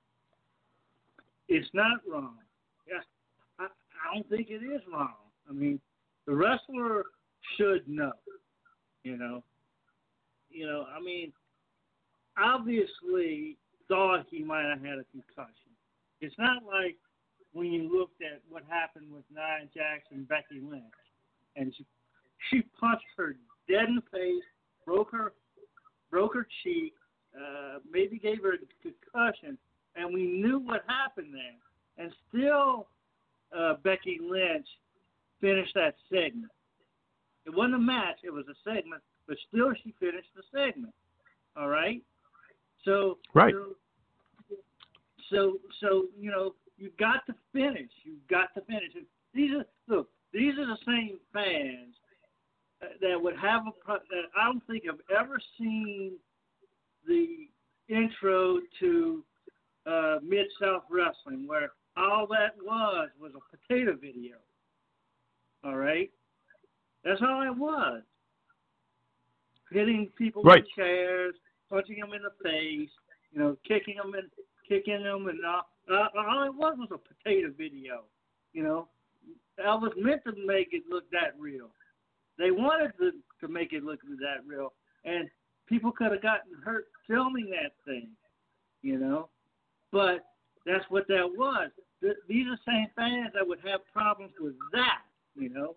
It's not wrong. I don't think it is wrong. I mean, the wrestler should know, you know. You know, I mean, obviously thought he might have had a concussion. It's not like when you looked at what happened with Nia Jax and Becky Lynch, and she, she punched her dead in the face, broke her, broke her cheek, uh, maybe gave her a concussion, and we knew what happened there, and still. Uh, Becky Lynch finished that segment. It wasn't a match; it was a segment, but still, she finished the segment. All right. So, right. So, so, so you know, you got to finish. You got to finish. And these are look. These are the same fans that would have a. That I don't think I've ever seen the intro to uh, Mid-South Wrestling where. All that was was a potato video. All right? That's all it was. Hitting people right. with chairs, punching them in the face, you know, kicking them and kicking them, and all. Uh, all it was was a potato video. You know, Elvis meant to make it look that real. They wanted to to make it look that real, and people could have gotten hurt filming that thing. You know, but. That's what that was. These are the same fans that would have problems with that, you know.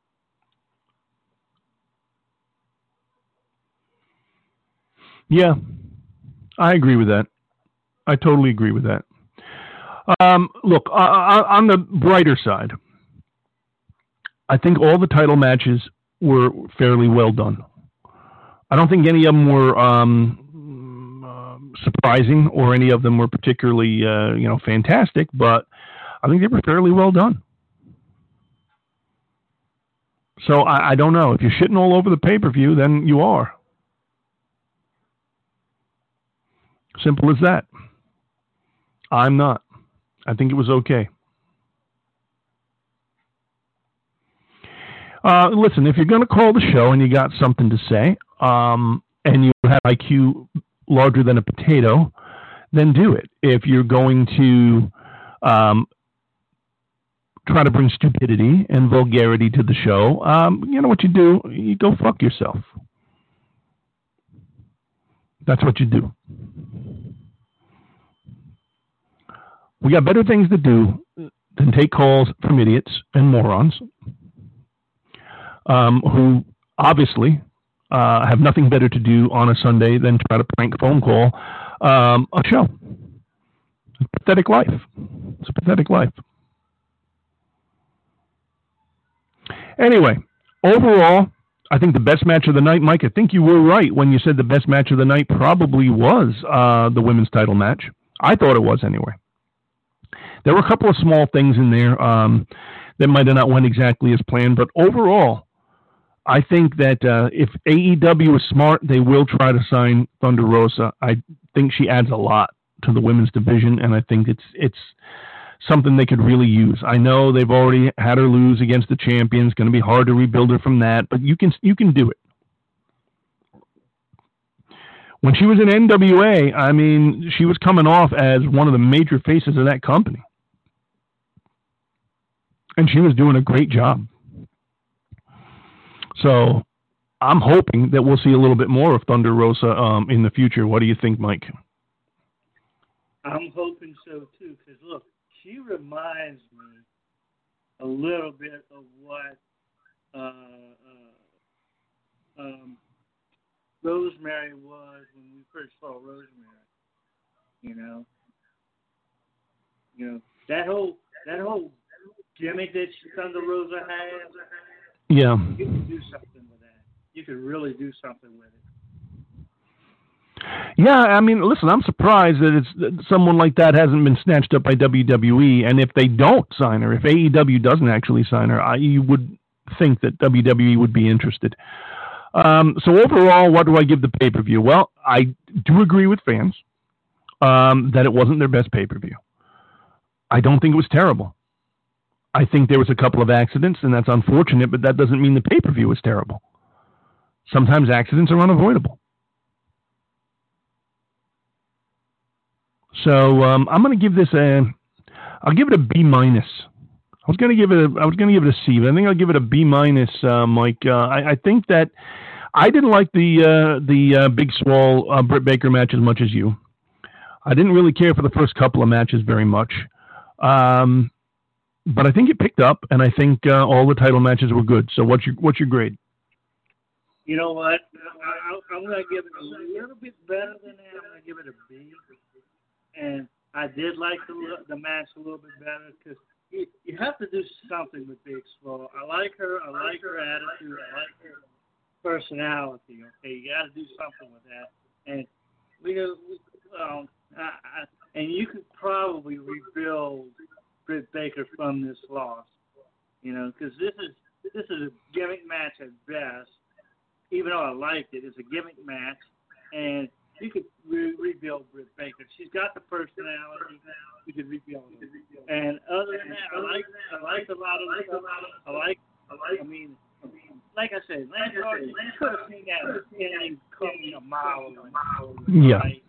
Yeah, I agree with that. I totally agree with that. Um, look, uh, on the brighter side, I think all the title matches were fairly well done. I don't think any of them were... Um, surprising, or any of them were particularly, uh, you know, fantastic, but I think they were fairly well done. So I, I don't know. If you're shitting all over the pay-per-view, then you are. Simple as that. I'm not. I think it was okay. Uh, listen, if you're going to call the show and you got something to say, um, and you have I Q larger than a potato, then do it. If you're going to um, try to bring stupidity and vulgarity to the show, um, you know what you do? You go fuck yourself. That's what you do. We got better things to do than take calls from idiots and morons um, who obviously uh, have nothing better to do on a Sunday than try to prank phone call um, a show. It's a pathetic life. It's a pathetic life. Anyway, overall, I think the best match of the night, Mike, I think you were right when you said the best match of the night probably was uh, the women's title match. I thought it was anyway. There were a couple of small things in there um, that might have not went exactly as planned, but overall, I think that uh, if A E W is smart, they will try to sign Thunder Rosa. I think she adds a lot to the women's division, and I think it's it's something they could really use. I know they've already had her lose against the champion. It's going to be hard to rebuild her from that, but you can you can do it. When she was in N W A, I mean, she was coming off as one of the major faces of that company. And she was doing a great job. So I'm hoping that we'll see a little bit more of Thunder Rosa um, in the future. What do you think, Mike? I'm hoping so, too, because, look, she reminds me a little bit of what uh, uh, um, Rosemary was when we first saw Rosemary. You know, you know that whole that whole gimmick that Thunder Rosa has. Yeah, you could do something with that. You could really do something with it. Yeah, I mean, listen, I'm surprised that it's that someone like that hasn't been snatched up by W W E. And if they don't sign her, if A E W doesn't actually sign her, I, you would think that W W E would be interested. Um, so overall, what do I give the pay-per-view? Well, I do agree with fans um, that it wasn't their best pay-per-view. I don't think it was terrible. I think there was a couple of accidents, and that's unfortunate, but that doesn't mean the pay-per-view was terrible. Sometimes accidents are unavoidable. So um, I'm going to give this a, I'll give it a B minus. I was going to give it a, I was going to give it a C, but I think I'll give it a B minus, uh, Mike. Uh, I, I think that I didn't like the uh, the uh, Big Swole uh, Britt Baker match as much as you. I didn't really care for the first couple of matches very much, um, but I think it picked up, and I think uh, all the title matches were good. So what's your what's your grade? You know what? I, I'm going to give it a little bit better than that. I'm going to give it a B. And I did like the the match a little bit better because you, you have to do something with Big Swole. I like her. I like her attitude. I like her personality. Okay, you got to do something with that. And we, we um, I, I, and you could probably rebuild Britt Baker from this loss. You know, because this is this is a gimmick match at best. Even though I liked it, it's a gimmick match, and you could re- rebuild Britt Baker. She's got the personality. You could rebuild her. And other than that, I like I like a lot of stuff. I like I like. I mean, like I said, Lance Archer, you could have seen that standing coming a mile away. Yeah. Right?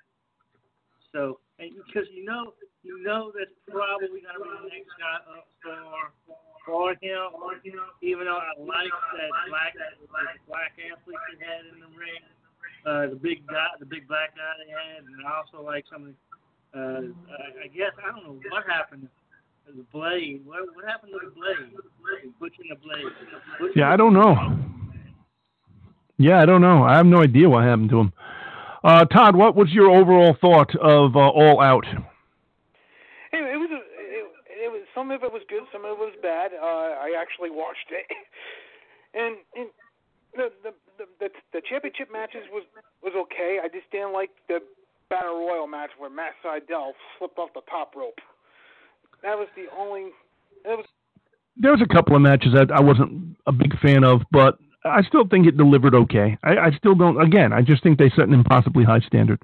So, and because you know, you know that's probably going to be the next guy up for for him. Even though I like that black that black athlete he had in the ring. Uh, the big guy, the big black guy they had, and I also like some of the, uh, I guess, I don't know what happened to the Blade. What, what happened to the Blade? Butcher and the Blade. Butcher yeah, I don't know. Yeah, I don't know. I have no idea what happened to him. Uh, Todd, what was your overall thought of uh, All Out? It, it was, a, it, it was, some of it was good, some of it was bad. Uh, I actually watched it. and, and the, the The, the the championship matches was was okay. I just didn't like the Battle Royal match where Matt Sydal slipped off the top rope. That was the only. That was. There was a couple of matches that I wasn't a big fan of, but I still think it delivered okay. I, I still don't. Again, I just think they set an impossibly high standard.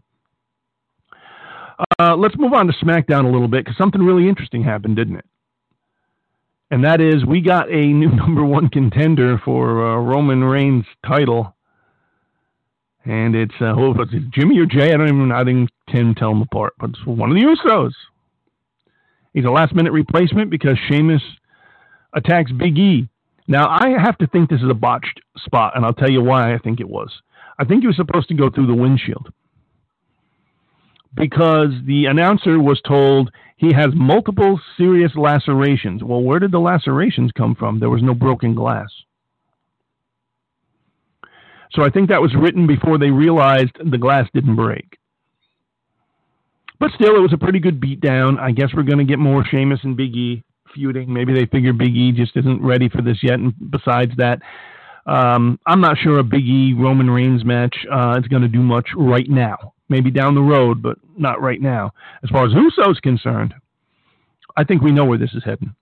Uh, let's move on to SmackDown a little bit because something really interesting happened, didn't it? and that is we got a new number one contender for uh, Roman Reigns' title. And it's, uh, who was it, Jimmy or Jay? I don't even, I didn't can tell them apart, but it's one of the Usos. He's a last-minute replacement because Sheamus attacks Big E. Now, I have to think this is a botched spot, and I'll tell you why I think it was. I think he was supposed to go through the windshield because the announcer was told he has multiple serious lacerations. Well, where did the lacerations come from? There was no broken glass. So I think that was written before they realized the glass didn't break. But still, it was a pretty good beatdown. I guess we're going to get more Sheamus and Big E feuding. Maybe they figure Big E just isn't ready for this yet. And besides that, um, I'm not sure a Big E Roman Reigns match uh, is going to do much right now. Maybe down the road, but not right now. As far as Uso's concerned, I think we know where this is heading.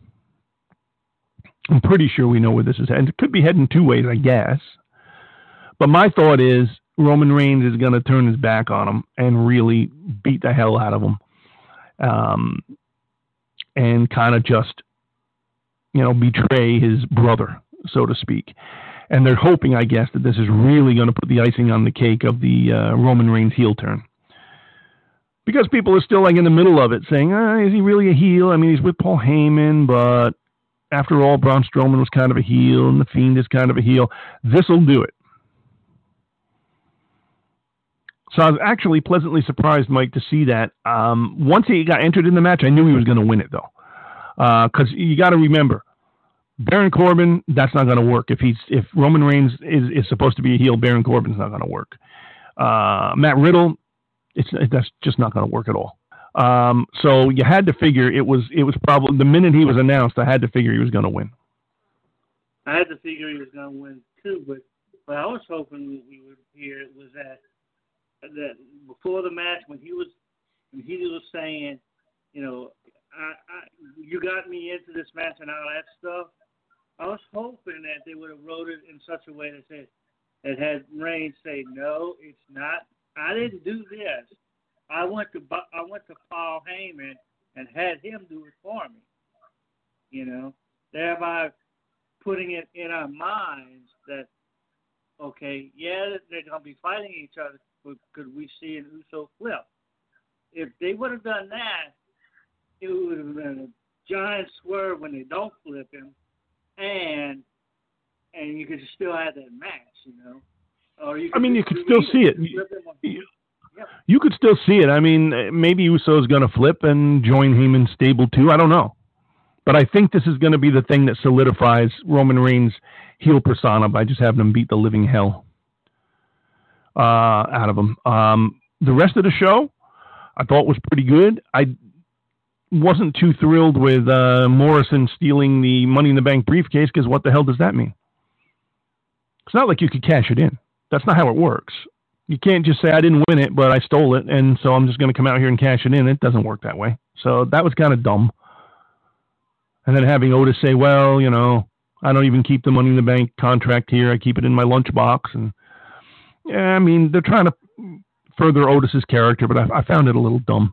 I'm pretty sure we know where this is heading. It could be heading two ways, I guess. But my thought is Roman Reigns is going to turn his back on him and really beat the hell out of him. Um, and kind of just, you know, betray his brother, so to speak. And they're hoping, I guess, that this is really going to put the icing on the cake of the uh, Roman Reigns heel turn. Because people are still like in the middle of it saying, oh, is he really a heel? I mean, he's with Paul Heyman, but after all, Braun Strowman was kind of a heel and The Fiend is kind of a heel. This will do it. So I was actually pleasantly surprised, Mike, to see that. Um, once he got entered in the match, I knew he was going to win it, though. Because uh, you got to remember, Baron Corbin, that's not going to work. If he's if Roman Reigns is, is supposed to be a heel, Baron Corbin's not going to work. Uh, Matt Riddle, it's that's just not going to work at all. Um, so you had to figure it was it was probably the minute he was announced, I had to figure he was going to win. I had to figure he was going to win too, but what I was hoping we would hear was that. That before the match, when he was when he was saying, you know, I, I you got me into this match and all that stuff, I was hoping that they would have wrote it in such a way that said that had Reigns say, no, it's not. I didn't do this. I went to I went to Paul Heyman and had him do it for me. You know, thereby putting it in our minds that okay, yeah, they're gonna be fighting each other. Could we see an Uso flip? If they would have done that, it would have been a giant swerve when they don't flip him, and and you could still have that match, you know. Or you could I mean, you could still see it. You, yep. you could still see it. I mean, maybe Uso's going to flip and join Heyman's stable too. I don't know. But I think this is going to be the thing that solidifies Roman Reigns' heel persona by just having him beat the living hell Uh, out of them. Um, the rest of the show, I thought was pretty good. I wasn't too thrilled with uh, Morrison stealing the Money in the Bank briefcase because what the hell does that mean? It's not like you could cash it in. That's not how it works. You can't just say, I didn't win it, but I stole it, and so I'm just going to come out here and cash it in. It doesn't work that way. So that was kind of dumb. And then having Otis say, well, you know, I don't even keep the Money in the Bank contract here. I keep it in my lunchbox, and yeah, I mean, they're trying to further Otis's character, but I, I found it a little dumb.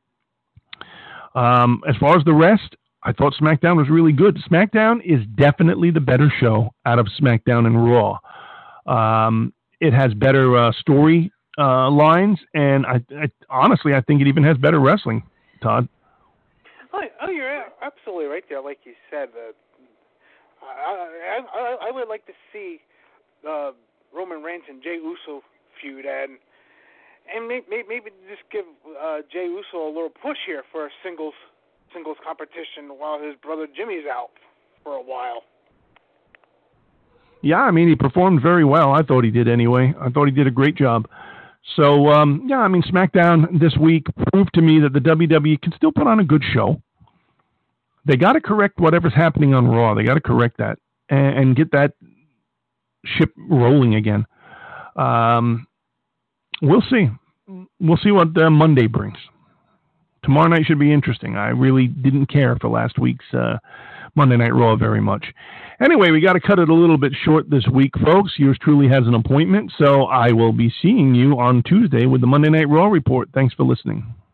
Um, as far as the rest, I thought SmackDown was really good. SmackDown is definitely the better show out of SmackDown and Raw. Um, it has better uh, story uh, lines, and I, I honestly, I think it even has better wrestling, Todd. Oh, oh you're absolutely right there. Like you said, uh, I, I, I would like to see uh, Roman Reigns and Jey Uso feud, and and maybe, maybe just give uh, Jey Uso a little push here for a singles singles competition while his brother Jimmy's out for a while. Yeah, I mean, he performed very well. I thought he did anyway. I thought he did a great job. So, um, yeah, I mean, SmackDown this week proved to me that the W W E can still put on a good show. They got to correct whatever's happening on Raw. They got to correct that and, and get that ship rolling again. Um, we'll see. We'll see what uh, Monday brings. Tomorrow night should be interesting. I really didn't care for last week's uh, Monday Night Raw very much. Anyway, we got to cut it a little bit short this week, folks. Yours truly has an appointment, so I will be seeing you on Tuesday with the Monday Night Raw report. Thanks for listening.